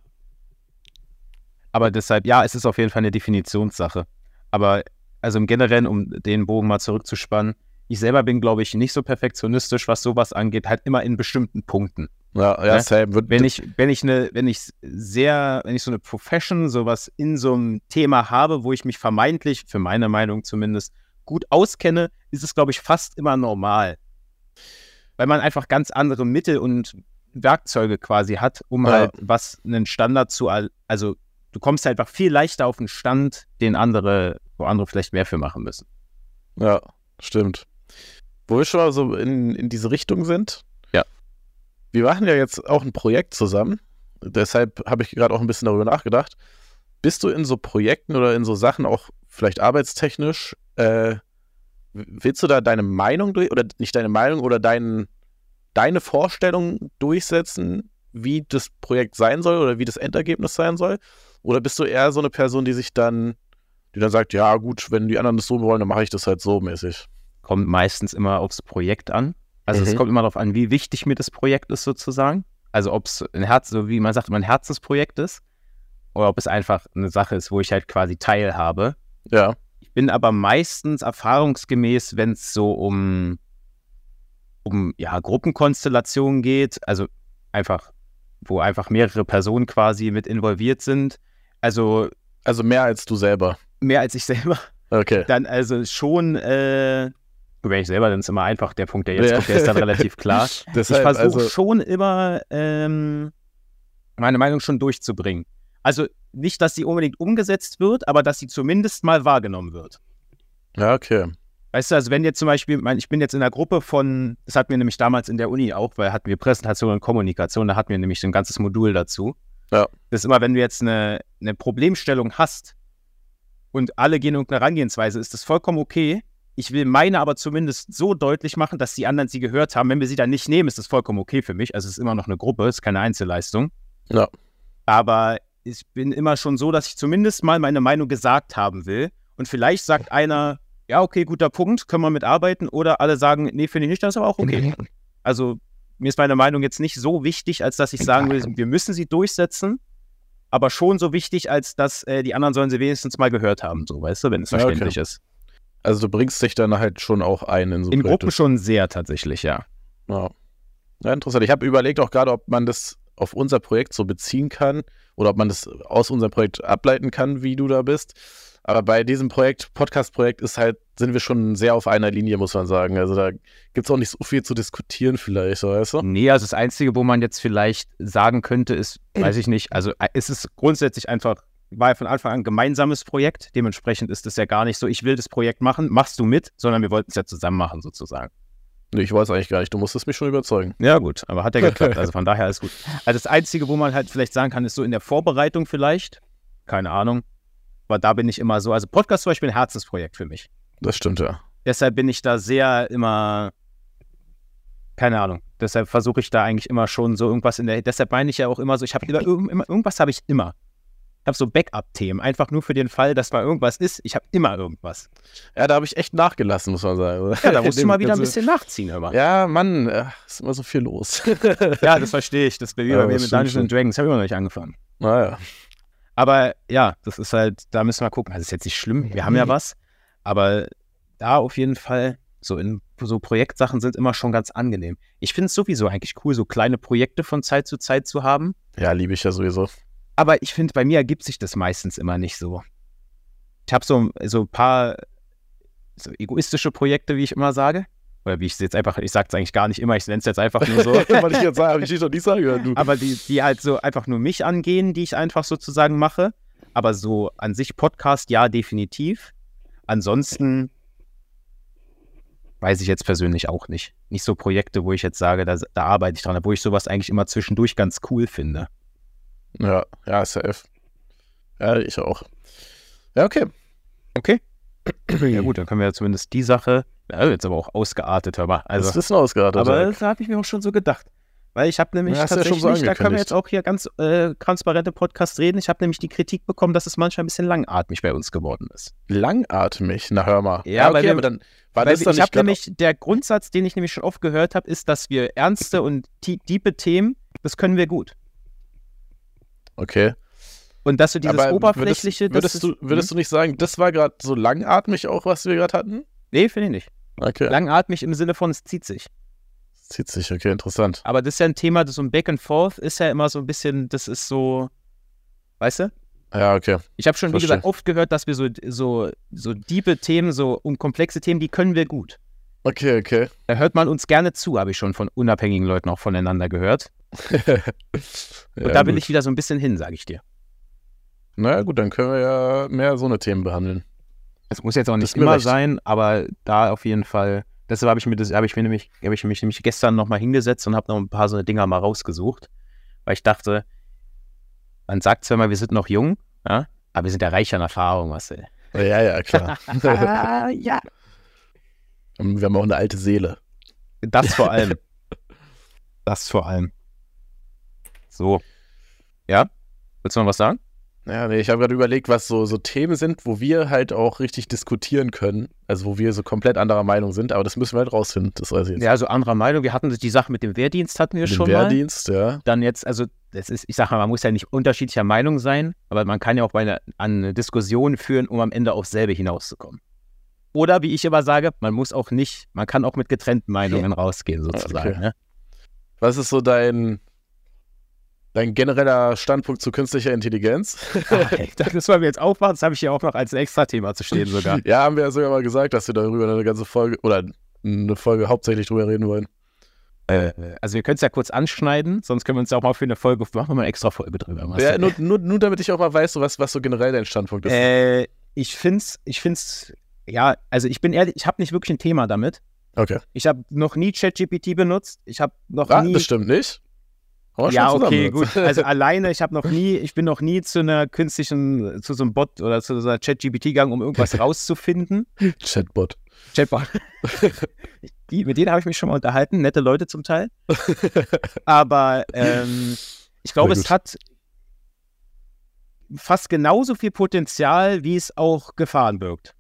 Aber deshalb, ja, es ist auf jeden Fall eine Definitionssache. Aber also im Generellen, um den Bogen mal zurückzuspannen, ich selber bin, glaube ich, nicht so perfektionistisch, was sowas angeht, halt immer in bestimmten Punkten. Ja, ja, Ne? Sam. Wird, Wenn ich, wenn ich eine, wenn ich sehr, wenn ich so eine Profession, sowas in so einem Thema habe, wo ich mich vermeintlich, für meine Meinung zumindest, gut auskenne, ist es, glaube ich, fast immer normal. Weil man einfach ganz andere Mittel und Werkzeuge quasi hat, um Ja. halt was einen Standard zu, al- also du kommst halt einfach viel leichter auf einen Stand, den andere, wo andere vielleicht mehr für machen müssen. Ja, stimmt. Wo wir schon mal so in, in diese Richtung sind. Ja. Wir machen ja jetzt auch ein Projekt zusammen. Deshalb habe ich gerade auch ein bisschen darüber nachgedacht. Bist du in so Projekten oder in so Sachen auch vielleicht arbeitstechnisch, äh, willst du da deine Meinung durch, oder nicht deine Meinung, oder dein, deine Vorstellung durchsetzen, wie das Projekt sein soll oder wie das Endergebnis sein soll? Oder bist du eher so eine Person, die sich dann, die dann sagt, ja gut, wenn die anderen das so wollen, dann mache ich das halt so mäßig? Kommt meistens immer aufs Projekt an. Also Mhm. es kommt immer darauf an, wie wichtig mir das Projekt ist sozusagen. Also ob es ein Herz, so wie man sagt, mein Herzensprojekt ist, oder ob es einfach eine Sache ist, wo ich halt quasi teilhabe. Ja. Ich bin aber meistens erfahrungsgemäß, wenn es so um, um ja, Gruppenkonstellationen geht, also einfach, wo einfach mehrere Personen quasi mit involviert sind, also Also mehr als du selber. mehr als ich selber, Okay. dann also schon, äh, wenn ich selber, dann ist immer einfach der Punkt, der jetzt Ja. kommt, der ist dann relativ klar. Ich Deshalb, versuche also, schon immer, ähm, meine Meinung schon durchzubringen. Also nicht, dass sie unbedingt umgesetzt wird, aber dass sie zumindest mal wahrgenommen wird. ja, okay. Weißt du, also wenn jetzt zum Beispiel, mein, ich bin jetzt in einer Gruppe von, das hatten wir nämlich damals in der Uni auch, weil hatten wir Präsentation und Kommunikation, da hatten wir nämlich so ein ganzes Modul dazu. Ja. Das ist immer, wenn du jetzt eine, eine Problemstellung hast und alle gehen irgendeine Herangehensweise, ist das vollkommen okay. Ich will meine aber zumindest so deutlich machen, dass die anderen sie gehört haben. Wenn wir sie dann nicht nehmen, ist das vollkommen okay für mich. Also es ist immer noch eine Gruppe, es ist keine Einzelleistung. Ja. Aber ich bin immer schon so, dass ich zumindest mal meine Meinung gesagt haben will. Und vielleicht sagt einer, ja, okay, guter Punkt, können wir mitarbeiten. Oder alle sagen, nee, finde ich nicht, das ist aber auch okay. Also mir ist meine Meinung jetzt nicht so wichtig, als dass ich sagen will, wir müssen sie durchsetzen. Aber schon so wichtig, als dass äh, die anderen sollen sie wenigstens mal gehört haben. So, weißt du, wenn es Ja, verständlich okay. ist. Also du bringst dich dann halt schon auch ein in so In Projekte. Gruppen schon sehr tatsächlich, ja. Ja. Ja, interessant. Ich habe überlegt auch gerade, ob man das auf unser Projekt so beziehen kann oder ob man das aus unserem Projekt ableiten kann, wie du da bist. Aber bei diesem Projekt, Podcast-Projekt, ist halt, sind wir schon sehr auf einer Linie, muss man sagen. Also da gibt es auch nicht so viel zu diskutieren vielleicht, weißt du? Nee, also das Einzige, wo man jetzt vielleicht sagen könnte, ist, weiß ich nicht, also äh, es ist grundsätzlich einfach war ja von Anfang an ein gemeinsames Projekt. Dementsprechend ist es ja gar nicht so, ich will das Projekt machen, machst du mit, sondern wir wollten es ja zusammen machen sozusagen. Nee, ich weiß eigentlich gar nicht, du musstest mich schon überzeugen. Ja gut, aber hat ja geklappt, also von daher alles gut. Also das Einzige, wo man halt vielleicht sagen kann, ist so in der Vorbereitung vielleicht, keine Ahnung, aber da bin ich immer so, also Podcast zum Beispiel ein Herzensprojekt für mich. Das stimmt, ja. Deshalb bin ich da sehr immer, keine Ahnung, deshalb versuche ich da eigentlich immer schon so irgendwas in der, deshalb meine ich ja auch immer so, ich habe immer, immer, irgendwas habe ich immer. Ich habe so Backup-Themen, einfach nur für den Fall, dass mal irgendwas ist. Ich habe immer irgendwas. Ja, da habe ich echt nachgelassen, muss man sagen. Ja, da musst du mal wieder ein bisschen nachziehen, immer. Ja, Mann, äh, ist immer so viel los. Ja, das verstehe ich. Das bin wie Ja, bei mir das mit stimmt Dungeons schon. and Dragons. Habe ich immer noch nicht angefangen. Naja. Aber ja, das ist halt, da müssen wir gucken. Also ist jetzt nicht schlimm, wir haben ja was. Aber da auf jeden Fall, so in so Projektsachen sind immer schon ganz angenehm. Ich finde es sowieso eigentlich cool, so kleine Projekte von Zeit zu Zeit zu haben. Ja, liebe ich ja sowieso. Aber ich finde, bei mir ergibt sich das meistens immer nicht so. Ich habe so, so ein paar so egoistische Projekte, wie ich immer sage. Oder wie ich es jetzt einfach, ich sage es eigentlich gar nicht immer, ich nenne es jetzt einfach nur so. Weil ich jetzt sage, habe ich dich doch nicht sagen hören, du. Aber die, die halt so einfach nur mich angehen, die ich einfach sozusagen mache. Aber so an sich Podcast, ja, definitiv. Ansonsten weiß ich jetzt persönlich auch nicht. Nicht so Projekte, wo ich jetzt sage, da, da arbeite ich dran, obwohl ich sowas eigentlich immer zwischendurch ganz cool finde. Ja, ja, safe. Ja, ich auch. Ja, okay. Okay. Ja gut, dann können wir ja zumindest die Sache, ja, jetzt aber auch ausgeartet, hör mal. Also, das ist ein ausgeartet. aber da habe ich mir auch schon so gedacht. Weil ich habe nämlich Ja, hast du ja tatsächlich, schon so da können wir angekündigt. jetzt auch hier ganz äh, transparente Podcast reden. Ich habe nämlich die Kritik bekommen, dass es manchmal ein bisschen langatmig bei uns geworden ist. Langatmig, na hör mal. Ja, okay, weil wir- aber dann war Weil das dann ich nicht habe grad- nämlich, der Grundsatz, den ich nämlich schon oft gehört habe, ist, dass wir ernste und tie- tiefe Themen, das können wir gut. Okay. Und dass du dieses Aber Oberflächliche, würdest, das würdest, ist, du, würdest du nicht sagen, das war gerade so langatmig auch, was wir gerade hatten? Nee, finde ich nicht. Okay. Langatmig im Sinne von, es zieht sich. Zieht sich, okay, interessant. Aber das ist ja ein Thema, das so ein Back and Forth ist ja immer so ein bisschen, das ist so, weißt du? Ja, okay. Ich habe schon, wie Verstehe. gesagt, oft gehört, dass wir so, so, so diepe Themen, so um komplexe Themen, die können wir gut. Okay, okay. Da hört man uns gerne zu, habe ich schon von unabhängigen Leuten auch voneinander gehört. Und Ja, da will gut. ich wieder so ein bisschen hin, sage ich dir. Na ja, gut, dann können wir ja mehr so eine Themen behandeln. Es muss jetzt auch Das nicht ist mir immer recht. sein, aber da auf jeden Fall. Deshalb habe ich mir das, habe ich mir nämlich, habe ich mich nämlich gestern nochmal hingesetzt und habe noch ein paar so eine Dinger mal rausgesucht, weil ich dachte, man sagt zwar mal, wir sind noch jung, ja, aber wir sind ja reich an Erfahrung, Marcel. Ja, ja, klar. Ah, ja. Wir haben auch eine alte Seele. Das vor allem. Das vor allem. So. Ja? Willst du noch was sagen? Ja, nee, ich habe gerade überlegt, was so, so Themen sind, wo wir halt auch richtig diskutieren können. Also wo wir so komplett anderer Meinung sind, aber das müssen wir halt rausfinden. Das weiß ich jetzt. Ja, also anderer Meinung. Wir hatten die Sache mit dem Wehrdienst, hatten wir Den schon mal. Wehrdienst, ja. Dann jetzt, also das ist, ich sag mal, man muss ja nicht unterschiedlicher Meinung sein, aber man kann ja auch bei einer, eine Diskussion führen, um am Ende aufs selbe hinauszukommen. Oder wie ich immer sage, man muss auch nicht, man kann auch mit getrennten Meinungen rausgehen, sozusagen. Okay. Ne? Was ist so dein, dein genereller Standpunkt zu künstlicher Intelligenz? Das wollen wir jetzt aufmachen, das habe ich hier auch noch als Extra-Thema zu stehen sogar. Ja, haben wir ja sogar mal gesagt, dass wir darüber eine ganze Folge oder eine Folge hauptsächlich drüber reden wollen. Äh, also wir können es ja kurz anschneiden, sonst können wir uns ja auch mal für eine Folge, machen wir mal eine extra Folge drüber. Marcel. Ja, nur, nur, nur damit ich auch mal weiß, so was, was so generell dein Standpunkt ist. äh, ich finde es, ich find's, ja, also ich bin ehrlich, ich habe nicht wirklich ein Thema damit. Okay. Ich habe noch nie ChatGPT benutzt. Ich habe noch Ah, nie. das stimmt nicht. Haben wir Ja, schon zusammen okay, benutzt. gut. Also alleine, ich habe noch nie, ich bin noch nie zu einer künstlichen, zu so einem Bot oder zu so einer ChatGPT gegangen, um irgendwas rauszufinden. Chatbot. Chatbot. Die, mit denen habe ich mich schon mal unterhalten, nette Leute zum Teil. Aber ähm, ich glaube, Sehr es gut. hat fast genauso viel Potenzial, wie es auch Gefahren birgt.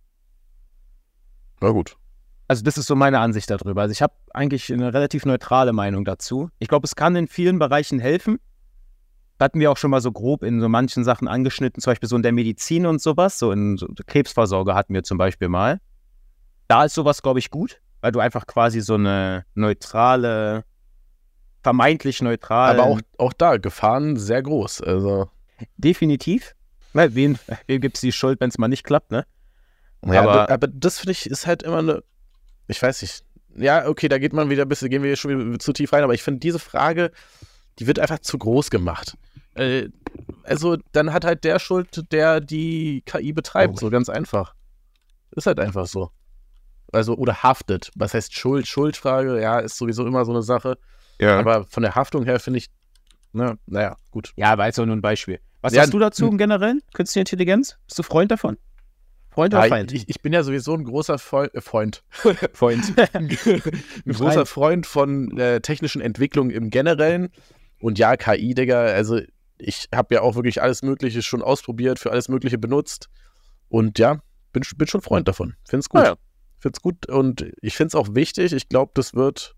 Na gut. Also das ist so meine Ansicht darüber. Also ich habe eigentlich eine relativ neutrale Meinung dazu. Ich glaube, es kann in vielen Bereichen helfen. Das hatten wir auch schon mal so grob in so manchen Sachen angeschnitten, zum Beispiel so in der Medizin und sowas. So in so Krebsvorsorge hatten wir zum Beispiel mal. Da ist sowas, glaube ich, gut, weil du einfach quasi so eine neutrale, vermeintlich neutrale... Aber auch, auch da, Gefahren sehr groß. Also, Definitiv. Weil wen, wem gibt es die Schuld, wenn es mal nicht klappt, ne? ja, Aber- aber, aber das finde ich ist halt immer eine, ich weiß nicht. Ja, okay, da geht man wieder ein bisschen, gehen wir schon wieder zu tief rein, aber ich finde diese Frage, die wird einfach zu groß gemacht. Äh, also dann hat halt der Schuld, der die K I betreibt, so ganz einfach. Ist halt einfach so. Also, oder haftet. Was heißt Schuld? Schuldfrage, ja, ist sowieso immer so eine Sache. Ja. Aber von der Haftung her finde ich, ne, naja, gut. Ja, war jetzt auch nur ein Beispiel. Was Ja, sagst du dazu im Generellen? Künstliche Intelligenz? Bist du Freund davon? Freund oder Ja, Feind? ich, ich bin ja sowieso ein großer Freu äh, Freund. Freund. ein großer Freund von äh, technischen Entwicklungen im Generellen. Und ja, K I, Digga, also ich habe ja auch wirklich alles Mögliche schon ausprobiert, für alles Mögliche benutzt. Und ja, bin, bin schon Freund davon. Find's gut. Ah, ja. Find's gut und ich find's auch wichtig. Ich glaube, das wird.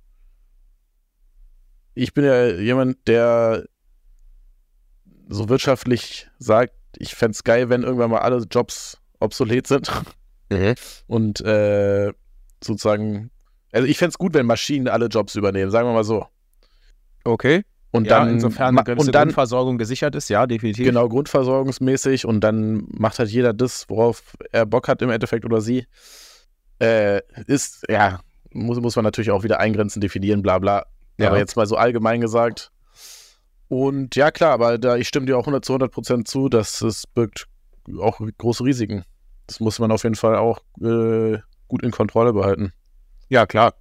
Ich bin ja jemand, der so wirtschaftlich sagt, ich fände es geil, wenn irgendwann mal alle Jobs obsolet sind. Mhm. Und äh, sozusagen, also ich fände es gut, wenn Maschinen alle Jobs übernehmen, sagen wir mal so. Okay. Und Ja, dann, insofern ma- eine gewisse und dann Grundversorgung gesichert ist, ja, definitiv. genau, grundversorgungsmäßig und dann macht halt jeder das, worauf er Bock hat im Endeffekt oder sie. Äh, ist, ja, muss, muss man natürlich auch wieder eingrenzen, definieren, bla bla. Ja. Aber jetzt mal so allgemein gesagt. Und ja, klar, aber da, ich stimme dir auch hundert zu hundert Prozent zu, dass es birgt auch große Risiken. Das muss man auf jeden Fall auch äh, gut in Kontrolle behalten. Ja, klar.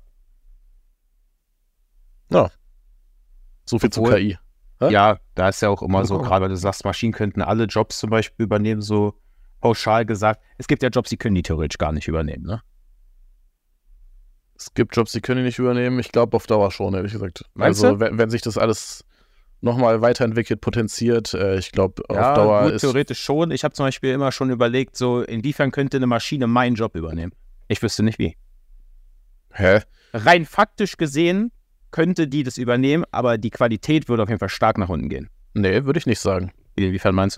So viel Obwohl- zu K I. Hä? Ja, da ist ja auch immer so, Oh. gerade weil du sagst, Maschinen könnten alle Jobs zum Beispiel übernehmen, so pauschal gesagt. Es gibt ja Jobs, die können die theoretisch gar nicht übernehmen, ne? Es gibt Jobs, die können die nicht übernehmen. Ich glaube auf Dauer schon, ehrlich gesagt. Meinst also du? wenn, wenn sich das alles nochmal weiterentwickelt, potenziert, äh, ich glaube auf Ja, Dauer gut, ist... theoretisch schon. Ich habe zum Beispiel immer schon überlegt, so inwiefern könnte eine Maschine meinen Job übernehmen? Ich wüsste nicht wie. Hä? Rein faktisch gesehen könnte die das übernehmen, aber die Qualität würde auf jeden Fall stark nach unten gehen. Nee, würde ich nicht sagen. Inwiefern meinst du?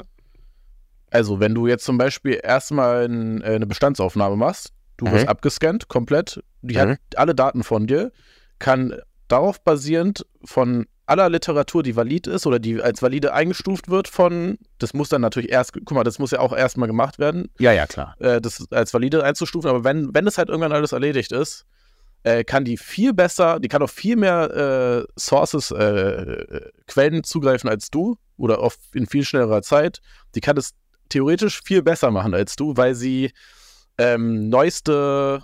Also wenn du jetzt zum Beispiel erstmal ein, äh, eine Bestandsaufnahme machst, du Mhm. wirst abgescannt, komplett, die Mhm. hat alle Daten von dir, kann darauf basierend von aller Literatur, die valid ist oder die als valide eingestuft wird von, das muss dann natürlich erst, guck mal, das muss ja auch erstmal gemacht werden, Ja, ja, klar. äh, das als valide einzustufen, aber wenn, wenn das halt irgendwann alles erledigt ist, äh, kann die viel besser, die kann auf viel mehr äh, Sources, äh, Quellen zugreifen als du oder auf, in viel schnellerer Zeit. Die kann es theoretisch viel besser machen als du, weil sie ähm, neueste,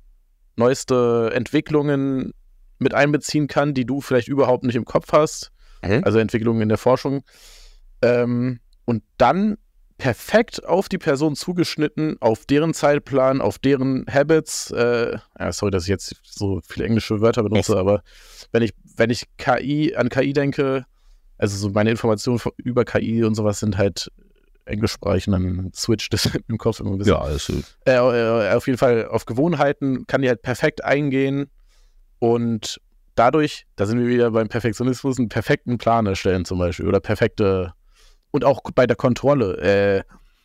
neueste Entwicklungen mit einbeziehen kann, die du vielleicht überhaupt nicht im Kopf hast. Mhm. Also Entwicklungen in der Forschung. Ähm, und dann perfekt auf die Person zugeschnitten, auf deren Zeitplan, auf deren Habits. Äh, ja, sorry, dass ich jetzt so viele englische Wörter benutze, Echt? aber wenn ich, wenn ich K I an K I denke, also so meine Informationen von- über K I und sowas sind halt englischsprachig und dann switcht das im Kopf immer ein bisschen. Ja, also, Äh, äh, auf jeden Fall auf Gewohnheiten kann die halt perfekt eingehen und dadurch, da sind wir wieder beim Perfektionismus, einen perfekten Plan erstellen zum Beispiel oder perfekte und auch bei der Kontrolle. Äh,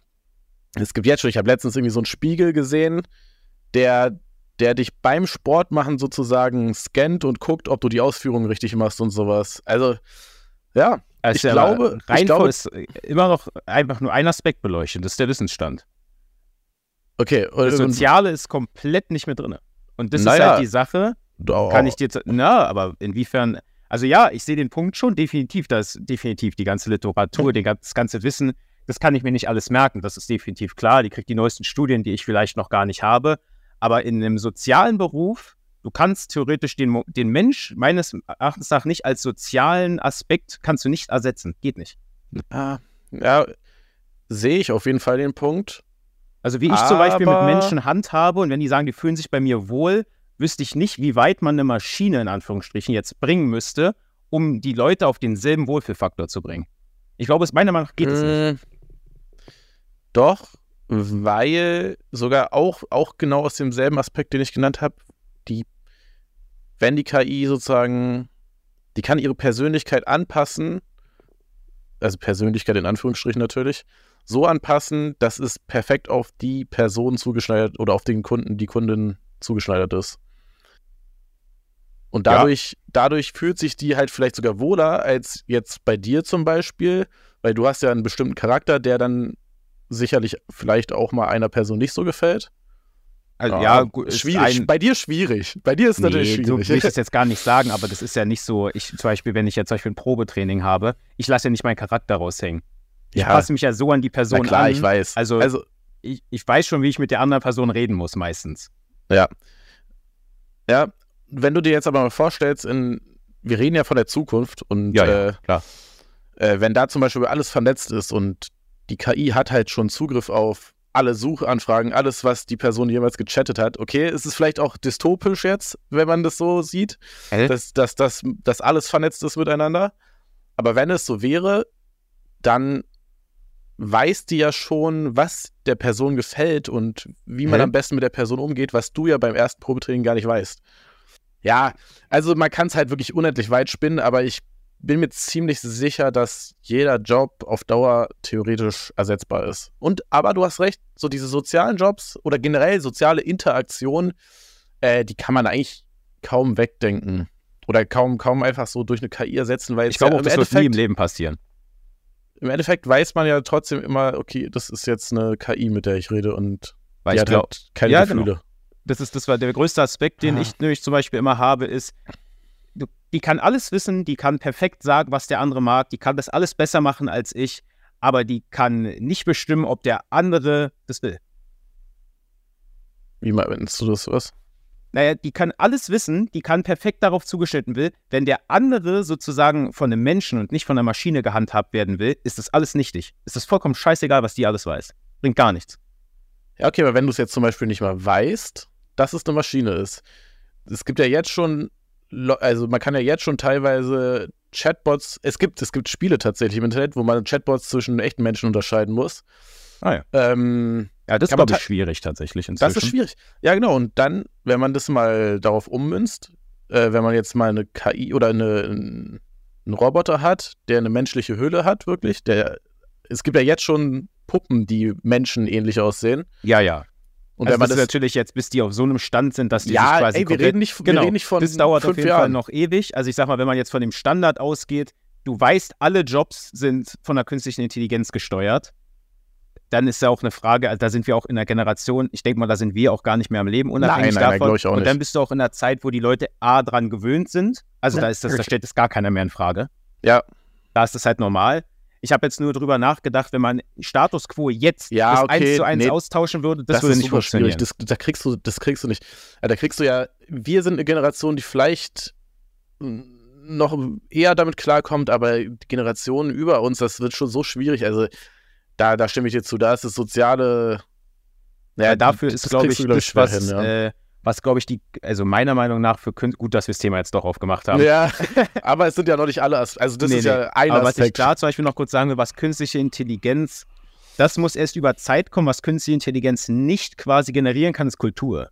es gibt jetzt schon, ich habe letztens irgendwie so einen Spiegel gesehen, der, der dich beim Sport machen sozusagen scannt und guckt, ob du die Ausführungen richtig machst und sowas. Also, ja, also ich ja, glaube, ich rein glaube, ist immer noch einfach nur ein Aspekt beleuchtet, das ist der Wissensstand. okay. Das und- Soziale ist komplett nicht mehr drin. Und das ist Naja. halt die Sache, Oh, kann ich dir jetzt, na, aber inwiefern, also ja, ich sehe den Punkt schon, definitiv, das ist definitiv die ganze Literatur, den, gan- das ganze Wissen, das kann ich mir nicht alles merken, das ist definitiv klar, die kriegt die neuesten Studien, die ich vielleicht noch gar nicht habe, aber in einem sozialen Beruf, du kannst theoretisch den, Mo- den Mensch meines Erachtens nach nicht als sozialen Aspekt, kannst du nicht ersetzen, geht nicht. Ah, ja, sehe ich auf jeden Fall den Punkt. Also wie ich zum Beispiel mit Aber- Menschen handhabe und wenn die sagen, die fühlen sich bei mir wohl, wüsste ich nicht, wie weit man eine Maschine in Anführungsstrichen jetzt bringen müsste, um die Leute auf denselben Wohlfühlfaktor zu bringen. Ich glaube, es meiner Meinung nach geht es nicht. Mm, Doch, weil sogar auch, auch genau aus demselben Aspekt, den ich genannt habe, die, wenn die K I sozusagen, die kann ihre Persönlichkeit anpassen, also Persönlichkeit in Anführungsstrichen natürlich, so anpassen, dass es perfekt auf die Person zugeschneidert oder auf den Kunden, die Kundin zugeschneidert ist. Und Ja. dadurch, dadurch fühlt sich die halt vielleicht sogar wohler als jetzt bei dir zum Beispiel, weil du hast ja einen bestimmten Charakter, der dann sicherlich vielleicht auch mal einer Person nicht so gefällt. Also, ja, gut, ist schwierig. ein- Bei dir schwierig. Bei dir ist es natürlich Nee, so will ich schwierig. das jetzt gar nicht sagen, aber das ist ja nicht so, ich zum Beispiel, wenn ich jetzt zum Beispiel ein Probetraining habe, ich lasse ja nicht meinen Charakter raushängen. Ich Ja. passe mich ja so an die Person Na klar, an. ich weiß. Also, Also, ich, ich weiß schon, wie ich mit der anderen Person reden muss, meistens. ja. Ja, wenn du dir jetzt aber mal vorstellst, in, wir reden ja von der Zukunft und Ja, ja, äh, klar. äh, wenn da zum Beispiel alles vernetzt ist und die K I hat halt schon Zugriff auf alle Suchanfragen, alles, was die Person jemals gechattet hat. Okay, ist es vielleicht auch dystopisch jetzt, wenn man das so sieht, Hä? dass, dass, dass, dass alles vernetzt ist miteinander. Aber wenn es so wäre, dann weiß die ja schon, was der Person gefällt und wie man Hä? am besten mit der Person umgeht, was du ja beim ersten Probetraining gar nicht weißt. Ja, also man kann es halt wirklich unendlich weit spinnen, aber ich bin mir ziemlich sicher, dass jeder Job auf Dauer theoretisch ersetzbar ist. Und aber du hast recht, so diese sozialen Jobs oder generell soziale Interaktion, äh, die kann man eigentlich kaum wegdenken. Oder kaum, kaum einfach so durch eine K I ersetzen, weil Ich es glaube ja auch, im das wird nie im Endeffekt, Leben passieren. im Endeffekt weiß man ja trotzdem immer, okay, das ist jetzt eine K I, mit der ich rede und Weil die ich hat glaube, halt keine ja, Gefühle. genau. Das ist das war der größte Aspekt, den Ah. ich nämlich zum Beispiel immer habe, ist, du, die kann alles wissen, die kann perfekt sagen, was der andere mag, die kann das alles besser machen als ich, aber die kann nicht bestimmen, ob der andere das will. Wie meinst du das, was? Naja, die kann alles wissen, die kann perfekt darauf zugeschnitten will. Wenn der andere sozusagen von einem Menschen und nicht von einer Maschine gehandhabt werden will, ist das alles nichtig. Ist das vollkommen scheißegal, was die alles weiß. Bringt gar nichts. Ja, okay, aber wenn du es jetzt zum Beispiel nicht mal weißt, dass es eine Maschine ist. Es gibt ja jetzt schon, Lo- also man kann ja jetzt schon teilweise Chatbots, es gibt, es gibt Spiele tatsächlich im Internet, wo man Chatbots zwischen echten Menschen unterscheiden muss. Ah ja. Ähm, Ja, das ist, Kann man glaube ich, ta- schwierig tatsächlich inzwischen. das ist schwierig. Ja, genau. Und dann, wenn man das mal darauf ummünzt, äh, wenn man jetzt mal eine K I oder eine, einen Roboter hat, der eine menschliche Hülle hat, wirklich, der, es gibt ja jetzt schon Puppen, die menschenähnlich aussehen. Ja, ja. Und Also wenn man das das, ist natürlich jetzt, bis die auf so einem Stand sind, dass die ja, sich quasi ey, wir komplett... reden nicht, wir genau, reden nicht von das dauert auf fünf jeden Jahren. Fall noch ewig. Also ich sag mal, wenn man jetzt von dem Standard ausgeht, du weißt, alle Jobs sind von der künstlichen Intelligenz gesteuert, dann ist ja auch eine Frage, also da sind wir auch in einer Generation, ich denke mal, da sind wir auch gar nicht mehr am Leben, unabhängig Nein, nein, nein, davon. glaub ich auch Und nicht. dann bist du auch in einer Zeit, wo die Leute A, dran gewöhnt sind. Also Ja. da, ist das, da stellt es gar keiner mehr in Frage. Ja, Da ist das halt normal. Ich habe jetzt nur drüber nachgedacht, wenn man Status Quo jetzt Ja, das okay, eins zu eins nee, austauschen würde, das, würde ist nicht super schwierig. funktionieren. Das, da kriegst du, das kriegst du nicht. Ja, da kriegst du ja, wir sind eine Generation, die vielleicht mm, noch eher damit klarkommt, aber die Generationen über uns, das wird schon so schwierig. Also da, da stimme ich dir zu. Da ist das soziale. Ja, dafür das ist, glaube kriegst ich, du, glaub das, schwer was, hin, ja. äh, was glaube ich, die, also meiner Meinung nach, für Kün- gut, dass wir das Thema jetzt doch aufgemacht haben. Ja, aber es sind ja noch nicht alle. As- Also das Nee, ist nee. ja ein Aber was ich Aspekt. da zum Beispiel noch kurz sagen will, was künstliche Intelligenz, das muss erst über Zeit kommen, was künstliche Intelligenz nicht quasi generieren kann, ist Kultur.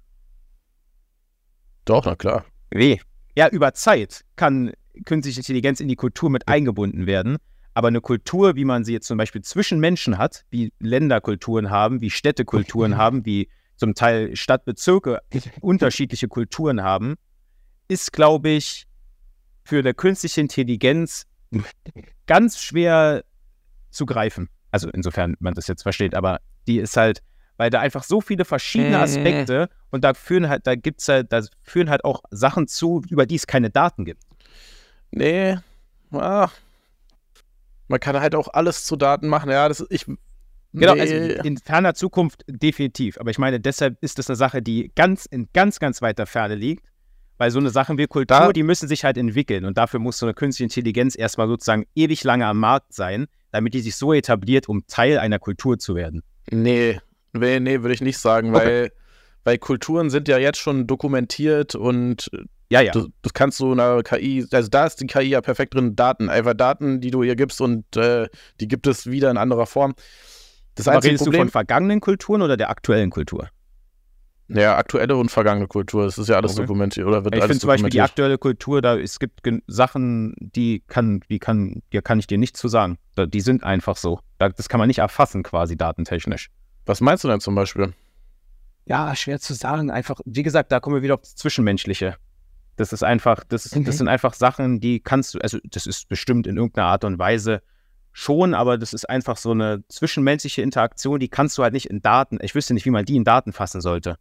Doch, na klar. Wie? Ja, über Zeit kann künstliche Intelligenz in die Kultur mit eingebunden werden. Aber eine Kultur, wie man sie jetzt zum Beispiel zwischen Menschen hat, wie Länderkulturen haben, wie Städtekulturen haben, wie zum Teil Stadtbezirke unterschiedliche Kulturen haben, ist, glaube ich, für eine künstliche Intelligenz ganz schwer zu greifen. Also insofern man das jetzt versteht, aber die ist halt, weil da einfach so viele verschiedene Aspekte und da führen halt, da gibt's halt, da führen halt auch Sachen zu, über die es keine Daten gibt. Nee. Ah. Man kann halt auch alles zu Daten machen. Ja, das ich. Genau, nee. also in ferner Zukunft definitiv. Aber ich meine, deshalb ist das eine Sache, die ganz in ganz, ganz weiter Ferne liegt. Weil so eine Sachen wie Kultur, Da- die müssen sich halt entwickeln. Und dafür muss so eine künstliche Intelligenz erstmal sozusagen ewig lange am Markt sein, damit die sich so etabliert, um Teil einer Kultur zu werden. Nee, nee, nee, würde ich nicht sagen, Okay. weil, weil Kulturen sind ja jetzt schon dokumentiert und Ja, ja. das, das kannst du einer K I, also da ist die K I ja perfekt drin, Daten, einfach Daten, die du ihr gibst und äh, die gibt es wieder in anderer Form. Das Aber einzige redest du Problem, von vergangenen Kulturen oder der aktuellen Kultur? ja, aktuelle und vergangene Kultur, das ist ja alles Okay. dokumentiert oder wird Ich alles finde zum Beispiel die dokumentiert. aktuelle Kultur, da es gibt gen- Sachen, die kann, die kann, die kann ich dir nicht zu sagen. Da, die sind einfach so. Da, das kann man nicht erfassen, quasi datentechnisch. Was meinst du denn zum Beispiel? Ja, schwer zu sagen. Einfach, wie gesagt, da kommen wir wieder auf das Zwischenmenschliche. Das ist einfach, das, ist, Mhm. das sind einfach Sachen, die kannst du, also das ist bestimmt in irgendeiner Art und Weise schon, aber das ist einfach so eine zwischenmenschliche Interaktion, die kannst du halt nicht in Daten, ich wüsste nicht, wie man die in Daten fassen sollte.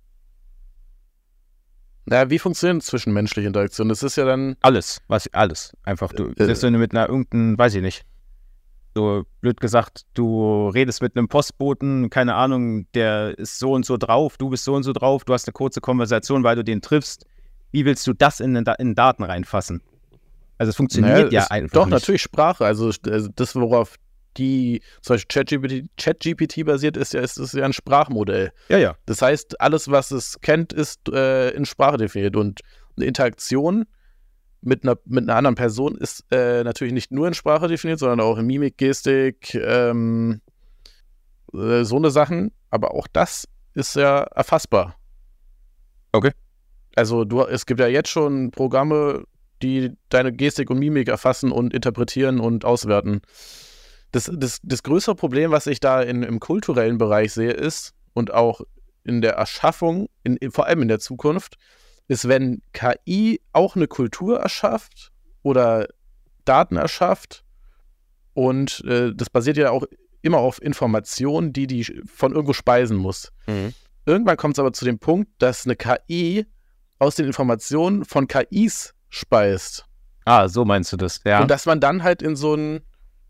Na, wie funktioniert zwischenmenschliche Interaktion? Das ist ja dann, Alles, was, alles. Einfach, du, Äh, selbst wenn du mit einer irgendeinen, weiß ich nicht, So blöd gesagt, du redest mit einem Postboten, keine Ahnung, der ist so und so drauf, du bist so und so drauf, du hast eine kurze Konversation, weil du den triffst. Wie willst du das in, in Daten reinfassen? Also es funktioniert Naja, ja es- einfach Doch, nicht. natürlich Sprache. Also also das, worauf die zum Beispiel ChatGPT, ChatGPT basiert, ist ja, ist, ist ja ein Sprachmodell. Ja, ja. Das heißt, alles, was es kennt, ist äh, in Sprache definiert. Und eine Interaktion mit einer, mit einer anderen Person ist äh, natürlich nicht nur in Sprache definiert, sondern auch in Mimik, Gestik, ähm, äh, so eine Sachen. Aber auch das ist ja erfassbar. Okay. Also du, es gibt ja jetzt schon Programme, die deine Gestik und Mimik erfassen und interpretieren und auswerten. Das, das, das größere Problem, was ich da in, im kulturellen Bereich sehe, ist, und auch in der Erschaffung, in, in, vor allem in der Zukunft, ist, wenn K I auch eine Kultur erschafft oder Daten erschafft und äh, das basiert ja auch immer auf Informationen, die die von irgendwo speisen muss. Mhm. Irgendwann kommt es aber zu dem Punkt, dass eine K I aus den Informationen von K Is speist. Ah, so meinst du das, ja. Und dass man dann halt in so einen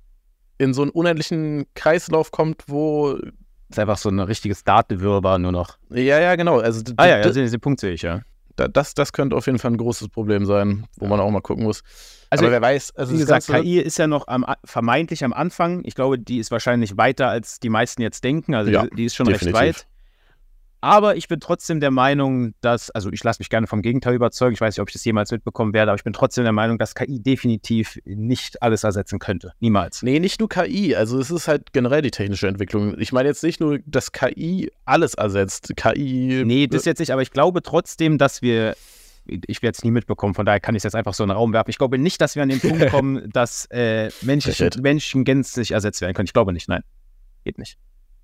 in so einen unendlichen Kreislauf kommt, wo Das ist einfach so ein richtiges Datenwirrwarr nur noch. ja, ja, genau. Also d- Ah ja, d- ja, den, den Punkt sehe ich, ja. d- das, das könnte auf jeden Fall ein großes Problem sein, wo man auch mal gucken muss. Also, aber wer weiß, also Wie das gesagt, Ganze- K I ist ja noch am, vermeintlich am Anfang. Ich glaube, die ist wahrscheinlich weiter, als die meisten jetzt denken. Also Ja, die, die ist schon definitiv. recht weit. Aber ich bin trotzdem der Meinung, dass, also ich lasse mich gerne vom Gegenteil überzeugen, ich weiß nicht, ob ich das jemals mitbekommen werde, aber ich bin trotzdem der Meinung, dass K I definitiv nicht alles ersetzen könnte. Niemals. Nee, nicht nur K I, also es ist halt generell die technische Entwicklung. Ich meine jetzt nicht nur, dass K I alles ersetzt. K I. Nee, das jetzt nicht, aber ich glaube trotzdem, dass wir, ich werde es nie mitbekommen, von daher kann ich es jetzt einfach so in den Raum werfen. Ich glaube nicht, dass wir an den Punkt kommen, dass äh, Menschen, Frechheit. Menschen gänzlich ersetzt werden können. Ich glaube nicht, nein. Geht nicht.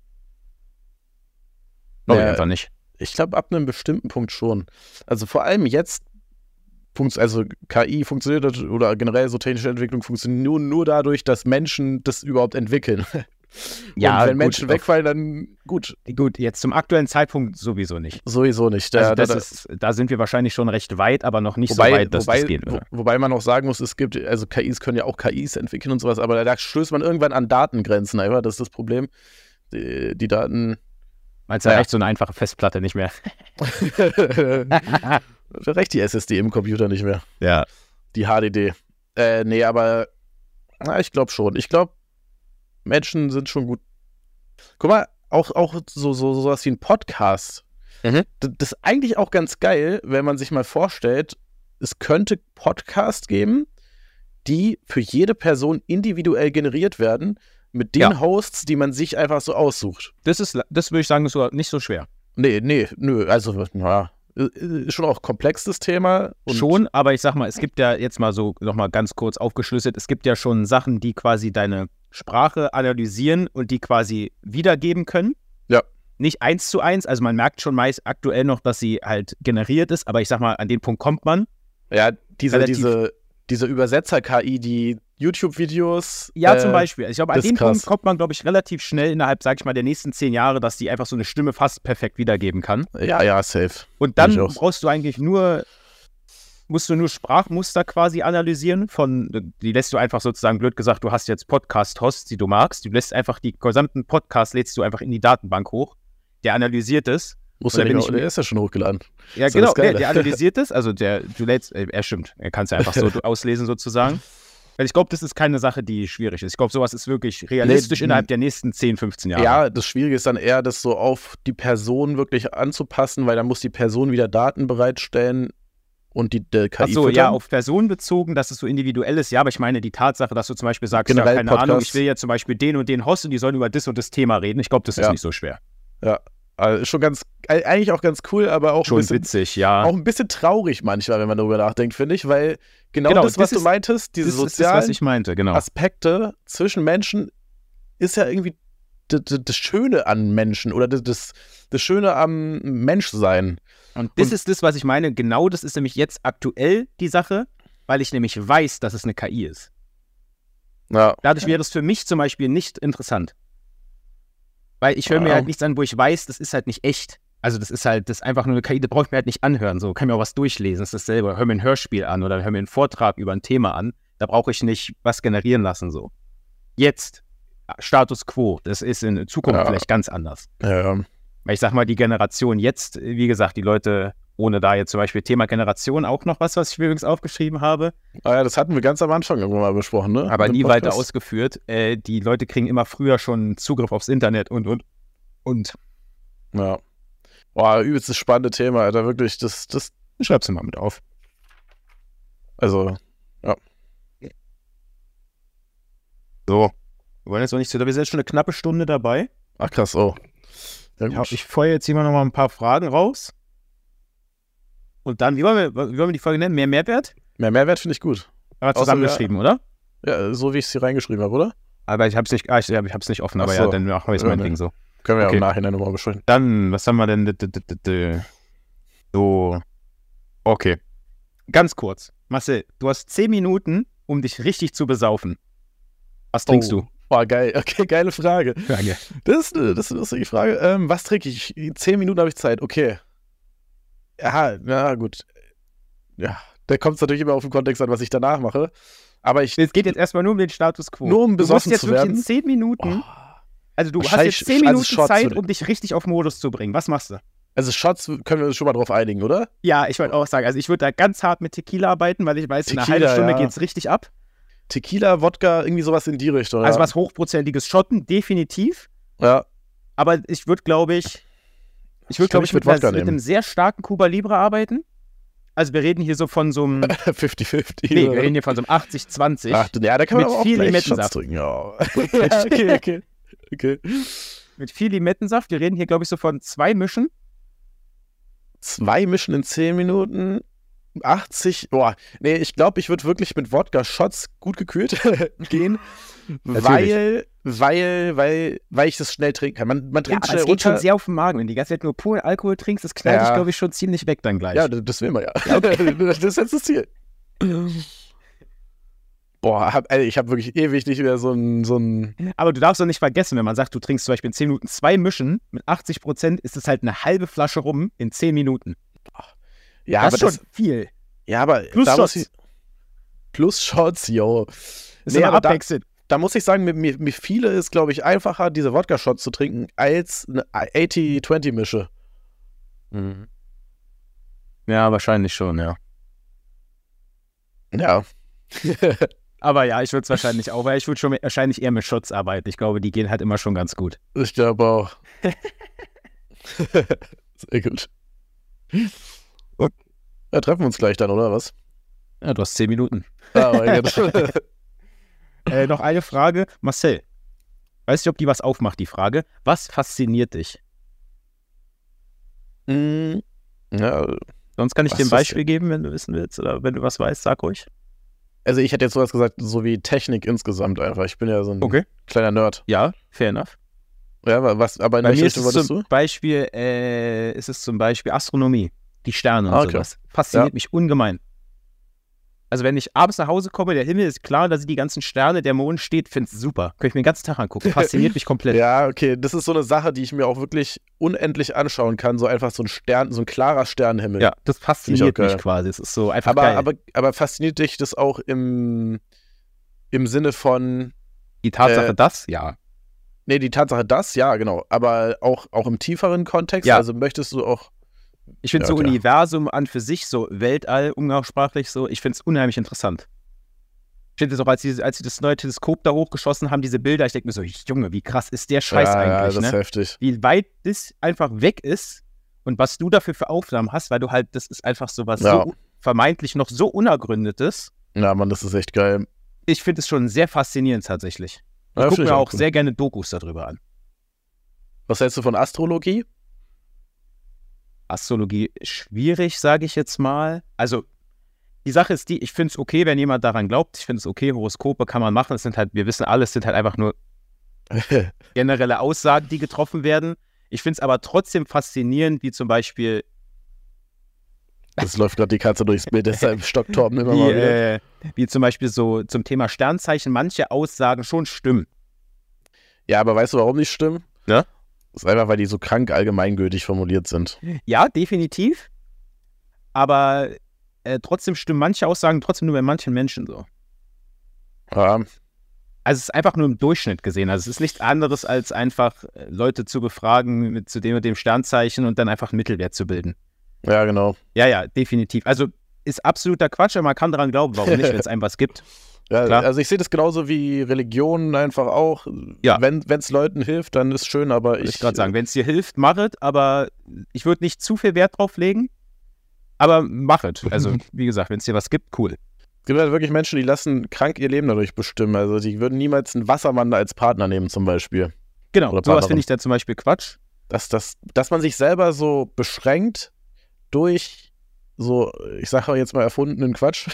Glaube ich Ja, einfach nicht. Ich glaube, ab einem bestimmten Punkt schon. Also vor allem jetzt, funkt- also K I funktioniert das- oder generell so technische Entwicklung funktioniert nur, nur dadurch, dass Menschen das überhaupt entwickeln. Ja, Und wenn gut, Menschen auf- wegfallen, dann gut, Gut, jetzt zum aktuellen Zeitpunkt sowieso nicht. sowieso nicht. Da, Also das da, da, ist, da sind wir wahrscheinlich schon recht weit, aber noch nicht wobei, so weit, dass wobei, das gehen wo, würde. wobei man auch sagen muss, es gibt, also K Is können ja auch K Is entwickeln und sowas, aber da stößt man irgendwann an Datengrenzen einfach, das ist das Problem. Die, die Daten. Meinst du, da Ja. reicht so eine einfache Festplatte nicht mehr? Da reicht die S S D im Computer nicht mehr. Ja. Die H D D. Äh, nee, aber na, ich glaube schon. Ich glaube, Menschen sind schon gut. Guck mal, auch, auch so, so sowas wie ein Podcast. Mhm. Das, das ist eigentlich auch ganz geil, wenn man sich mal vorstellt, es könnte Podcasts geben, die für jede Person individuell generiert werden, mit den Ja. Hosts, die man sich einfach so aussucht. Das ist, das würde ich sagen, ist sogar nicht so schwer. Nee, nee, nö, also, naja, ist schon auch komplex das Thema. Und Schon, aber ich sag mal, es gibt ja jetzt mal so nochmal ganz kurz aufgeschlüsselt, es gibt ja schon Sachen, die quasi deine Sprache analysieren und die quasi wiedergeben können. Ja. Nicht eins zu eins, also man merkt schon meist aktuell noch, dass sie halt generiert ist, aber ich sag mal, an den Punkt kommt man. Ja, diese, Relativ- diese, diese Übersetzer-K I, die YouTube-Videos. Ja, äh, zum Beispiel. Ich glaube, an das ist den krass. Punkt kommt man, glaube ich, relativ schnell innerhalb, sag ich mal, der nächsten zehn Jahre, dass die einfach so eine Stimme fast perfekt wiedergeben kann. Ja, ja, safe. Und dann Ich auch. brauchst du eigentlich nur, musst du nur Sprachmuster quasi analysieren von, die lässt du einfach sozusagen, blöd gesagt, du hast jetzt Podcast-Hosts, die du magst, du lässt einfach die gesamten Podcasts, lädst du einfach in die Datenbank hoch, der analysiert es. Muss Und ja da bin nicht, ich der mir- ist ja schon hochgeladen. Ja, Das ist genau, das Geile. der, der analysiert es, also der, du lädst, äh, er stimmt, er kann es ja einfach so auslesen sozusagen. Weil ich glaube, das ist keine Sache, die schwierig ist. Ich glaube, sowas ist wirklich realistisch Nee, innerhalb der nächsten zehn, fünfzehn Jahre. Ja, das Schwierige ist dann eher, das so auf die Person wirklich anzupassen, weil dann muss die Person wieder Daten bereitstellen und die der K I Ach so, füttern. ja, auf Personen bezogen, dass es so individuell ist. Ja, aber ich meine die Tatsache, dass du zum Beispiel sagst, ja, Generell keine Ahnung, Podcasts. ich will jetzt zum Beispiel den und den Host und die sollen über das und das Thema reden. Ich glaube, das ist Ja. nicht so schwer. Also schon ganz, äh, eigentlich auch ganz cool, aber auch, ein Schon bisschen, witzig, ja. auch ein bisschen traurig manchmal, wenn man darüber nachdenkt, finde ich, weil genau, Genau, das, was das du ist- meintest, diese das ist das, sozialen was ich meinte, genau. Aspekte zwischen Menschen ist ja irgendwie das, das, das Schöne an Menschen oder das, das, das Schöne am Menschsein. Und das und- ist das, was ich meine. Genau das ist nämlich jetzt aktuell die Sache, weil ich nämlich weiß, dass es eine K I ist. Ja. Dadurch wäre es für mich zum Beispiel nicht interessant. Weil ich höre mir Ja. halt nichts an, wo ich weiß, das ist halt nicht echt. Also das ist halt, das ist einfach nur eine K I, da brauche ich mir halt nicht anhören. So kann mir auch was durchlesen, das ist dasselbe. Hör mir ein Hörspiel an oder hör mir einen Vortrag über ein Thema an. Da brauche ich nicht was generieren lassen, so. Jetzt. Status quo. Das ist in Zukunft Ja. vielleicht ganz anders. Ja, ja. Weil ich sag mal, die Generation jetzt, wie gesagt, die Leute, ohne da jetzt zum Beispiel Thema Generation auch noch was, was ich mir übrigens aufgeschrieben habe, Ah ja, das hatten wir ganz am Anfang irgendwann mal besprochen, ne? aber Im nie weiter Podcast. ausgeführt. Äh, die Leute kriegen immer früher schon Zugriff aufs Internet und, und, und. Ja. Boah, übelstes spannende Thema, Alter, wirklich, das, das, Ich schreib's mal mit auf. also, So. Wir wollen jetzt noch nicht zu, wir sind jetzt schon eine knappe Stunde dabei. ach krass, oh. Ja, Ja, gut. ich feuer jetzt hier mal noch mal ein paar Fragen raus. Und dann, wie wollen wir, wie wollen wir die Folge nennen? Mehr Mehrwert? Mehr Mehrwert finde ich gut. Aber Außer zusammengeschrieben, oder? Ja, so wie ich es hier reingeschrieben habe, oder? Aber ich hab's nicht, ah, ich, ich hab's nicht offen, Ach aber so. ja, dann machen wir jetzt Ja, mein ne. Ding so. Können wir Okay. ja im Nachhinein nochmal besprechen. Dann, was haben wir denn? D- d- d- d- d- So. Okay. Ganz kurz. Marcel, du hast zehn Minuten, um dich richtig zu besaufen. Was trinkst Oh. du? Boah, geil. Okay, geile Frage. Danke. Das ist, eine- das ist eine lustige Frage. Ähm, was trinke ich? In zehn Minuten habe ich Zeit. Okay. Ja, na gut. Ja, da kommt es natürlich immer auf den Kontext an, was ich danach mache. Aber ich. Es geht jetzt erstmal nur um den Status quo. Nur um du musst besoffen jetzt zu wirklich werden? in zehn Minuten, Oh. also du hast Wahrscheinlich- jetzt zehn also Minuten Shots Zeit, würde- um dich richtig auf Modus zu bringen. Was machst du? Also Shots können wir uns schon mal drauf einigen, oder? Ja, ich wollte auch sagen, also ich würde da ganz hart mit Tequila arbeiten, weil ich weiß, in einer Tequila, halben Stunde ja. geht's richtig ab. Tequila, Wodka, irgendwie sowas in die Richtung. Also ja. was hochprozentiges Schotten, definitiv. Ja. Aber ich würde, glaube ich, ich würde, glaub, glaube ich ich, würd mit, Wodka einer- mit nehmen. einem sehr starken Cuba Libre arbeiten. Also wir reden hier so von so einem, fünfzig fünfzig. nee, wir reden hier von so einem achtzig zwanzig. Ach, ja, da kann man mit aber auch viel gleich Limettensaft. Shots trinken. Ja. ja, okay, okay. Okay. Mit viel Limettensaft. Wir reden hier, glaube ich, so von zwei Mischen. Zwei Mischen in zehn Minuten. achtzig. Boah, nee, ich glaube, ich würde wirklich mit Wodka-Shots gut gekühlt gehen, weil, weil, weil, weil ich das schnell trinken kann. Man, man Ja, trinkt aber schnell es geht schon runter. sehr auf den Magen. Wenn du die ganze Zeit nur puren Alkohol trinkst, das knallt Ja. dich, glaube ich, schon ziemlich weg dann gleich. Ja, das, das will man ja. das ist jetzt das Ziel. Boah, hab, ey, ich habe wirklich ewig nicht mehr so ein, so ein. Aber du darfst doch nicht vergessen, wenn man sagt, du trinkst zum Beispiel in zehn Minuten zwei Mischen, mit achtzig Prozent ist es halt eine halbe Flasche rum in zehn Minuten. Ja, das aber ist schon das, viel. ja, aber Plus da muss Shots. ich, plus Shots, yo. Das ist Nee, immer aber da, abwechselnd. da muss ich sagen, mir, mir, mir viele ist, glaube ich, einfacher, diese Wodka-Shots zu trinken, als eine achtzig zwanzig Mische. Mhm. Ja, wahrscheinlich schon, ja. Ja. Aber ja, ich würde es wahrscheinlich auch, weil ich würde schon mit, wahrscheinlich eher mit Shots arbeiten. Ich glaube, die gehen halt immer schon ganz gut. Ich glaube auch. Sehr gut. Okay. Ja, treffen wir uns gleich dann, oder was? Ja, du hast zehn Minuten. Ah, mein Gott. Äh, noch eine Frage. Marcel, weiß nicht, ob die was aufmacht, die Frage. Was fasziniert dich? Mm, ja, Sonst kann ich Was dir ein ist das Beispiel geben, wenn du wissen willst. Oder wenn du was weißt, sag ruhig. also ich hätte jetzt sowas gesagt, so wie Technik insgesamt einfach. Ich bin ja so ein Okay. kleiner Nerd. Ja, fair enough. Ja, wa- was, aber in Bei welche mir ist Richtung es wolltest zum du? Beispiel, äh, ist es zum Beispiel Astronomie, die Sterne und Ah, okay. sowas. Fasziniert Ja. mich ungemein. Also wenn ich abends nach Hause komme, der Himmel ist klar, da sind die ganzen Sterne, der Mond steht, finde es super. Könnte ich mir den ganzen Tag angucken. Fasziniert mich komplett. Ja, okay, das ist so eine Sache, die ich mir auch wirklich unendlich anschauen kann. So einfach so ein Stern, so ein klarer Sternenhimmel. Ja, das fasziniert geil. mich quasi. Es ist so einfach aber, geil. aber, aber fasziniert dich das auch im, im Sinne von, die Tatsache, äh, dass, ja. nee, die Tatsache, das, ja, genau, aber auch, auch im tieferen Kontext, Ja. also möchtest du auch, Ich finde Ja, so klar. Universum an für sich, so Weltall, umgangssprachlich so, ich finde es unheimlich interessant. Ich finde es auch, als sie, als sie das neue Teleskop da hochgeschossen haben, diese Bilder, ich denke mir so, Junge, wie krass ist der Scheiß ja, ja, eigentlich, das ne? ist heftig. Wie weit das einfach weg ist und was du dafür für Aufnahmen hast, weil du halt, das ist einfach so was Ja. so vermeintlich noch so Unergründetes. Ja, Mann, das ist echt geil. Ich finde es schon sehr faszinierend tatsächlich. Ich Ja, gucke find ich mir auch auch cool. sehr gerne Dokus darüber an. Was hältst du von Astrologie? Astrologie schwierig, sage ich jetzt mal. Also die Sache ist die, ich finde es okay, wenn jemand daran glaubt. Ich finde es okay, Horoskope kann man machen. Es sind halt, wir wissen alles, sind halt einfach nur generelle Aussagen, die getroffen werden. Ich finde es aber trotzdem faszinierend, wie zum Beispiel, Das läuft gerade die Katze durchs Bild, deshalb stockt Torben immer wie, mal wieder. äh, wie zum Beispiel so zum Thema Sternzeichen manche Aussagen schon stimmen. Ja, aber weißt du, warum die stimmen? Ja? Das ist einfach, weil die so krank allgemeingültig formuliert sind. Ja, definitiv. Aber äh, trotzdem stimmen manche Aussagen trotzdem nur bei manchen Menschen so. Ja, Also es ist einfach nur im Durchschnitt gesehen. Also es ist nichts anderes, als einfach äh, Leute zu befragen mit zu dem und dem Sternzeichen und dann einfach einen Mittelwert zu bilden. Ja, genau. Ja, ja, definitiv. Also ist absoluter Quatsch, aber man kann daran glauben, warum nicht, wenn es einem was gibt. Ja, Klar. also ich sehe das genauso wie Religionen einfach auch. Ja. Wenn es Leuten hilft, dann ist schön, aber Ich ich... gerade sagen, wenn es dir hilft, mach es, aber ich würde nicht zu viel Wert drauf legen, aber mach es. Also wie gesagt, wenn es dir was gibt, cool. Es gibt halt wirklich Menschen, die lassen krank ihr Leben dadurch bestimmen. Also die würden niemals einen Wassermann als Partner nehmen zum Beispiel. Genau, Oder sowas Partnerin. finde ich dann zum Beispiel Quatsch. Dass, dass, dass man sich selber so beschränkt durch so, ich sage jetzt mal erfundenen Quatsch.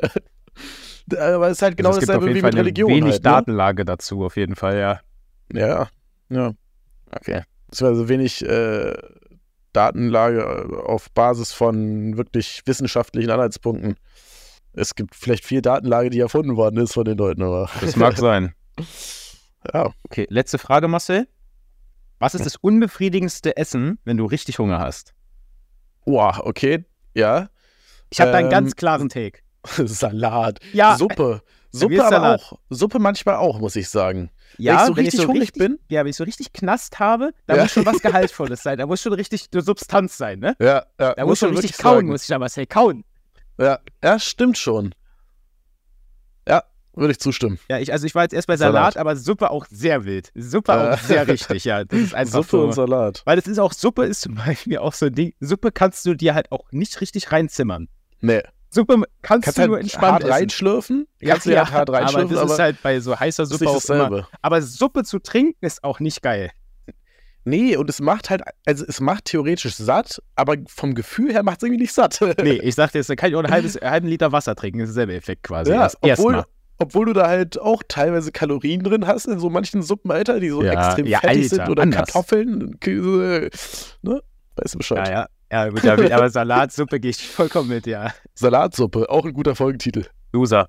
Aber es ist halt genau Also es gibt auf dasselbe jeden wie Fall mit eine Religion wenig halt, ne? Datenlage dazu, auf jeden Fall, ja. Ja, ja. Okay. Beziehungsweise wenig äh, Datenlage auf Basis von wirklich wissenschaftlichen Anhaltspunkten. Es gibt vielleicht viel Datenlage, die erfunden worden ist von den Leuten, aber... Das mag sein. Ja. Okay, letzte Frage, Marcel. Was ist das unbefriedigendste Essen, wenn du richtig Hunger hast? Boah, okay, ja. Ich habe da einen Ähm, ganz klaren Take. Salat, Ja, Suppe. mir Suppe ist aber Salat. auch. Suppe manchmal auch, muss ich sagen. Ja, wenn ich so richtig hungrig richtig, bin. Ja, wenn ich so richtig Knast habe, da Ja. muss schon was Gehaltvolles sein. Da muss schon richtig eine Substanz sein, ne? Ja, ja. Da muss schon man richtig wirklich kauen, sagen. muss ich da Marcel, kauen. Ja, ja, stimmt schon. Ja, würde ich zustimmen. Ja, ich, also ich war jetzt erst bei Salat, Salat. aber Suppe auch sehr wild. Suppe Äh. auch sehr richtig, ja. Das ist einfach Suppe so. und Salat. Weil das ist auch, Suppe ist zum Beispiel auch so ein Ding. Suppe kannst du dir halt auch nicht richtig reinzimmern. Nee. Suppe kannst, Kannst du halt nur entspannt hart essen. reinschlürfen. Ja, Kannst du ja, halt hart aber reinschlürfen, das aber, ist halt bei so heißer ist Suppe nicht auch immer. dasselbe. Aber Suppe zu trinken ist auch nicht geil. Nee, und es macht halt, also es macht theoretisch satt, aber vom Gefühl her macht es irgendwie nicht satt. Nee, ich sag dir, da kann ich auch einen halbes, einen halben Liter Wasser trinken. Das ist derselbe Effekt quasi. Ja, Erst- obwohl, Erstmal. obwohl du da halt auch teilweise Kalorien drin hast in so manchen Suppen, Alter, die so Ja, extrem ja, fettig Alter, sind oder anders. Kartoffeln, Käse, ne? Weißt du Bescheid. Ja, ja. Ja, gut, aber, aber Salatsuppe gehe ich vollkommen mit, ja. Salatsuppe, auch ein guter Folgentitel. Loser.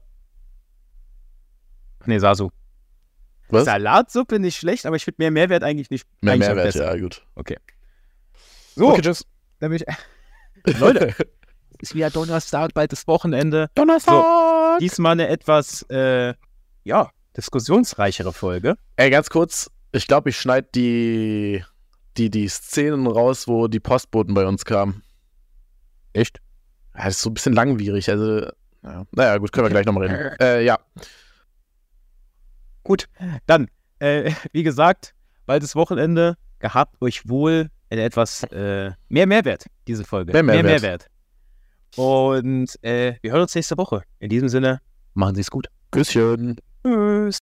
Nee, Sasu. Was? Salatsuppe nicht schlecht, aber ich finde mehr Mehrwert eigentlich nicht. Mehr eigentlich Mehrwert, besser. ja, gut. Okay. So, Okay, tschüss. dann bin ich. Leute, ist wieder Donnerstag, bald das Wochenende. Donnerstag! Diesmal eine etwas, äh, ja, diskussionsreichere Folge. Ey, ganz kurz, ich glaube, ich schneide die, die, die Szenen raus, wo die Postboten bei uns kamen. Echt? Ja, das ist so ein bisschen langwierig, also, ja. Naja, gut, können wir gleich nochmal reden. Äh, ja. Gut, dann, äh, wie gesagt, bald das Wochenende. Gehabt euch wohl in etwas äh, mehr Mehrwert, diese Folge. Mehr Mehrwert. Mehr Mehrwert. Und äh, wir hören uns nächste Woche. In diesem Sinne, machen Sie es gut. Küsschen. Tschüss.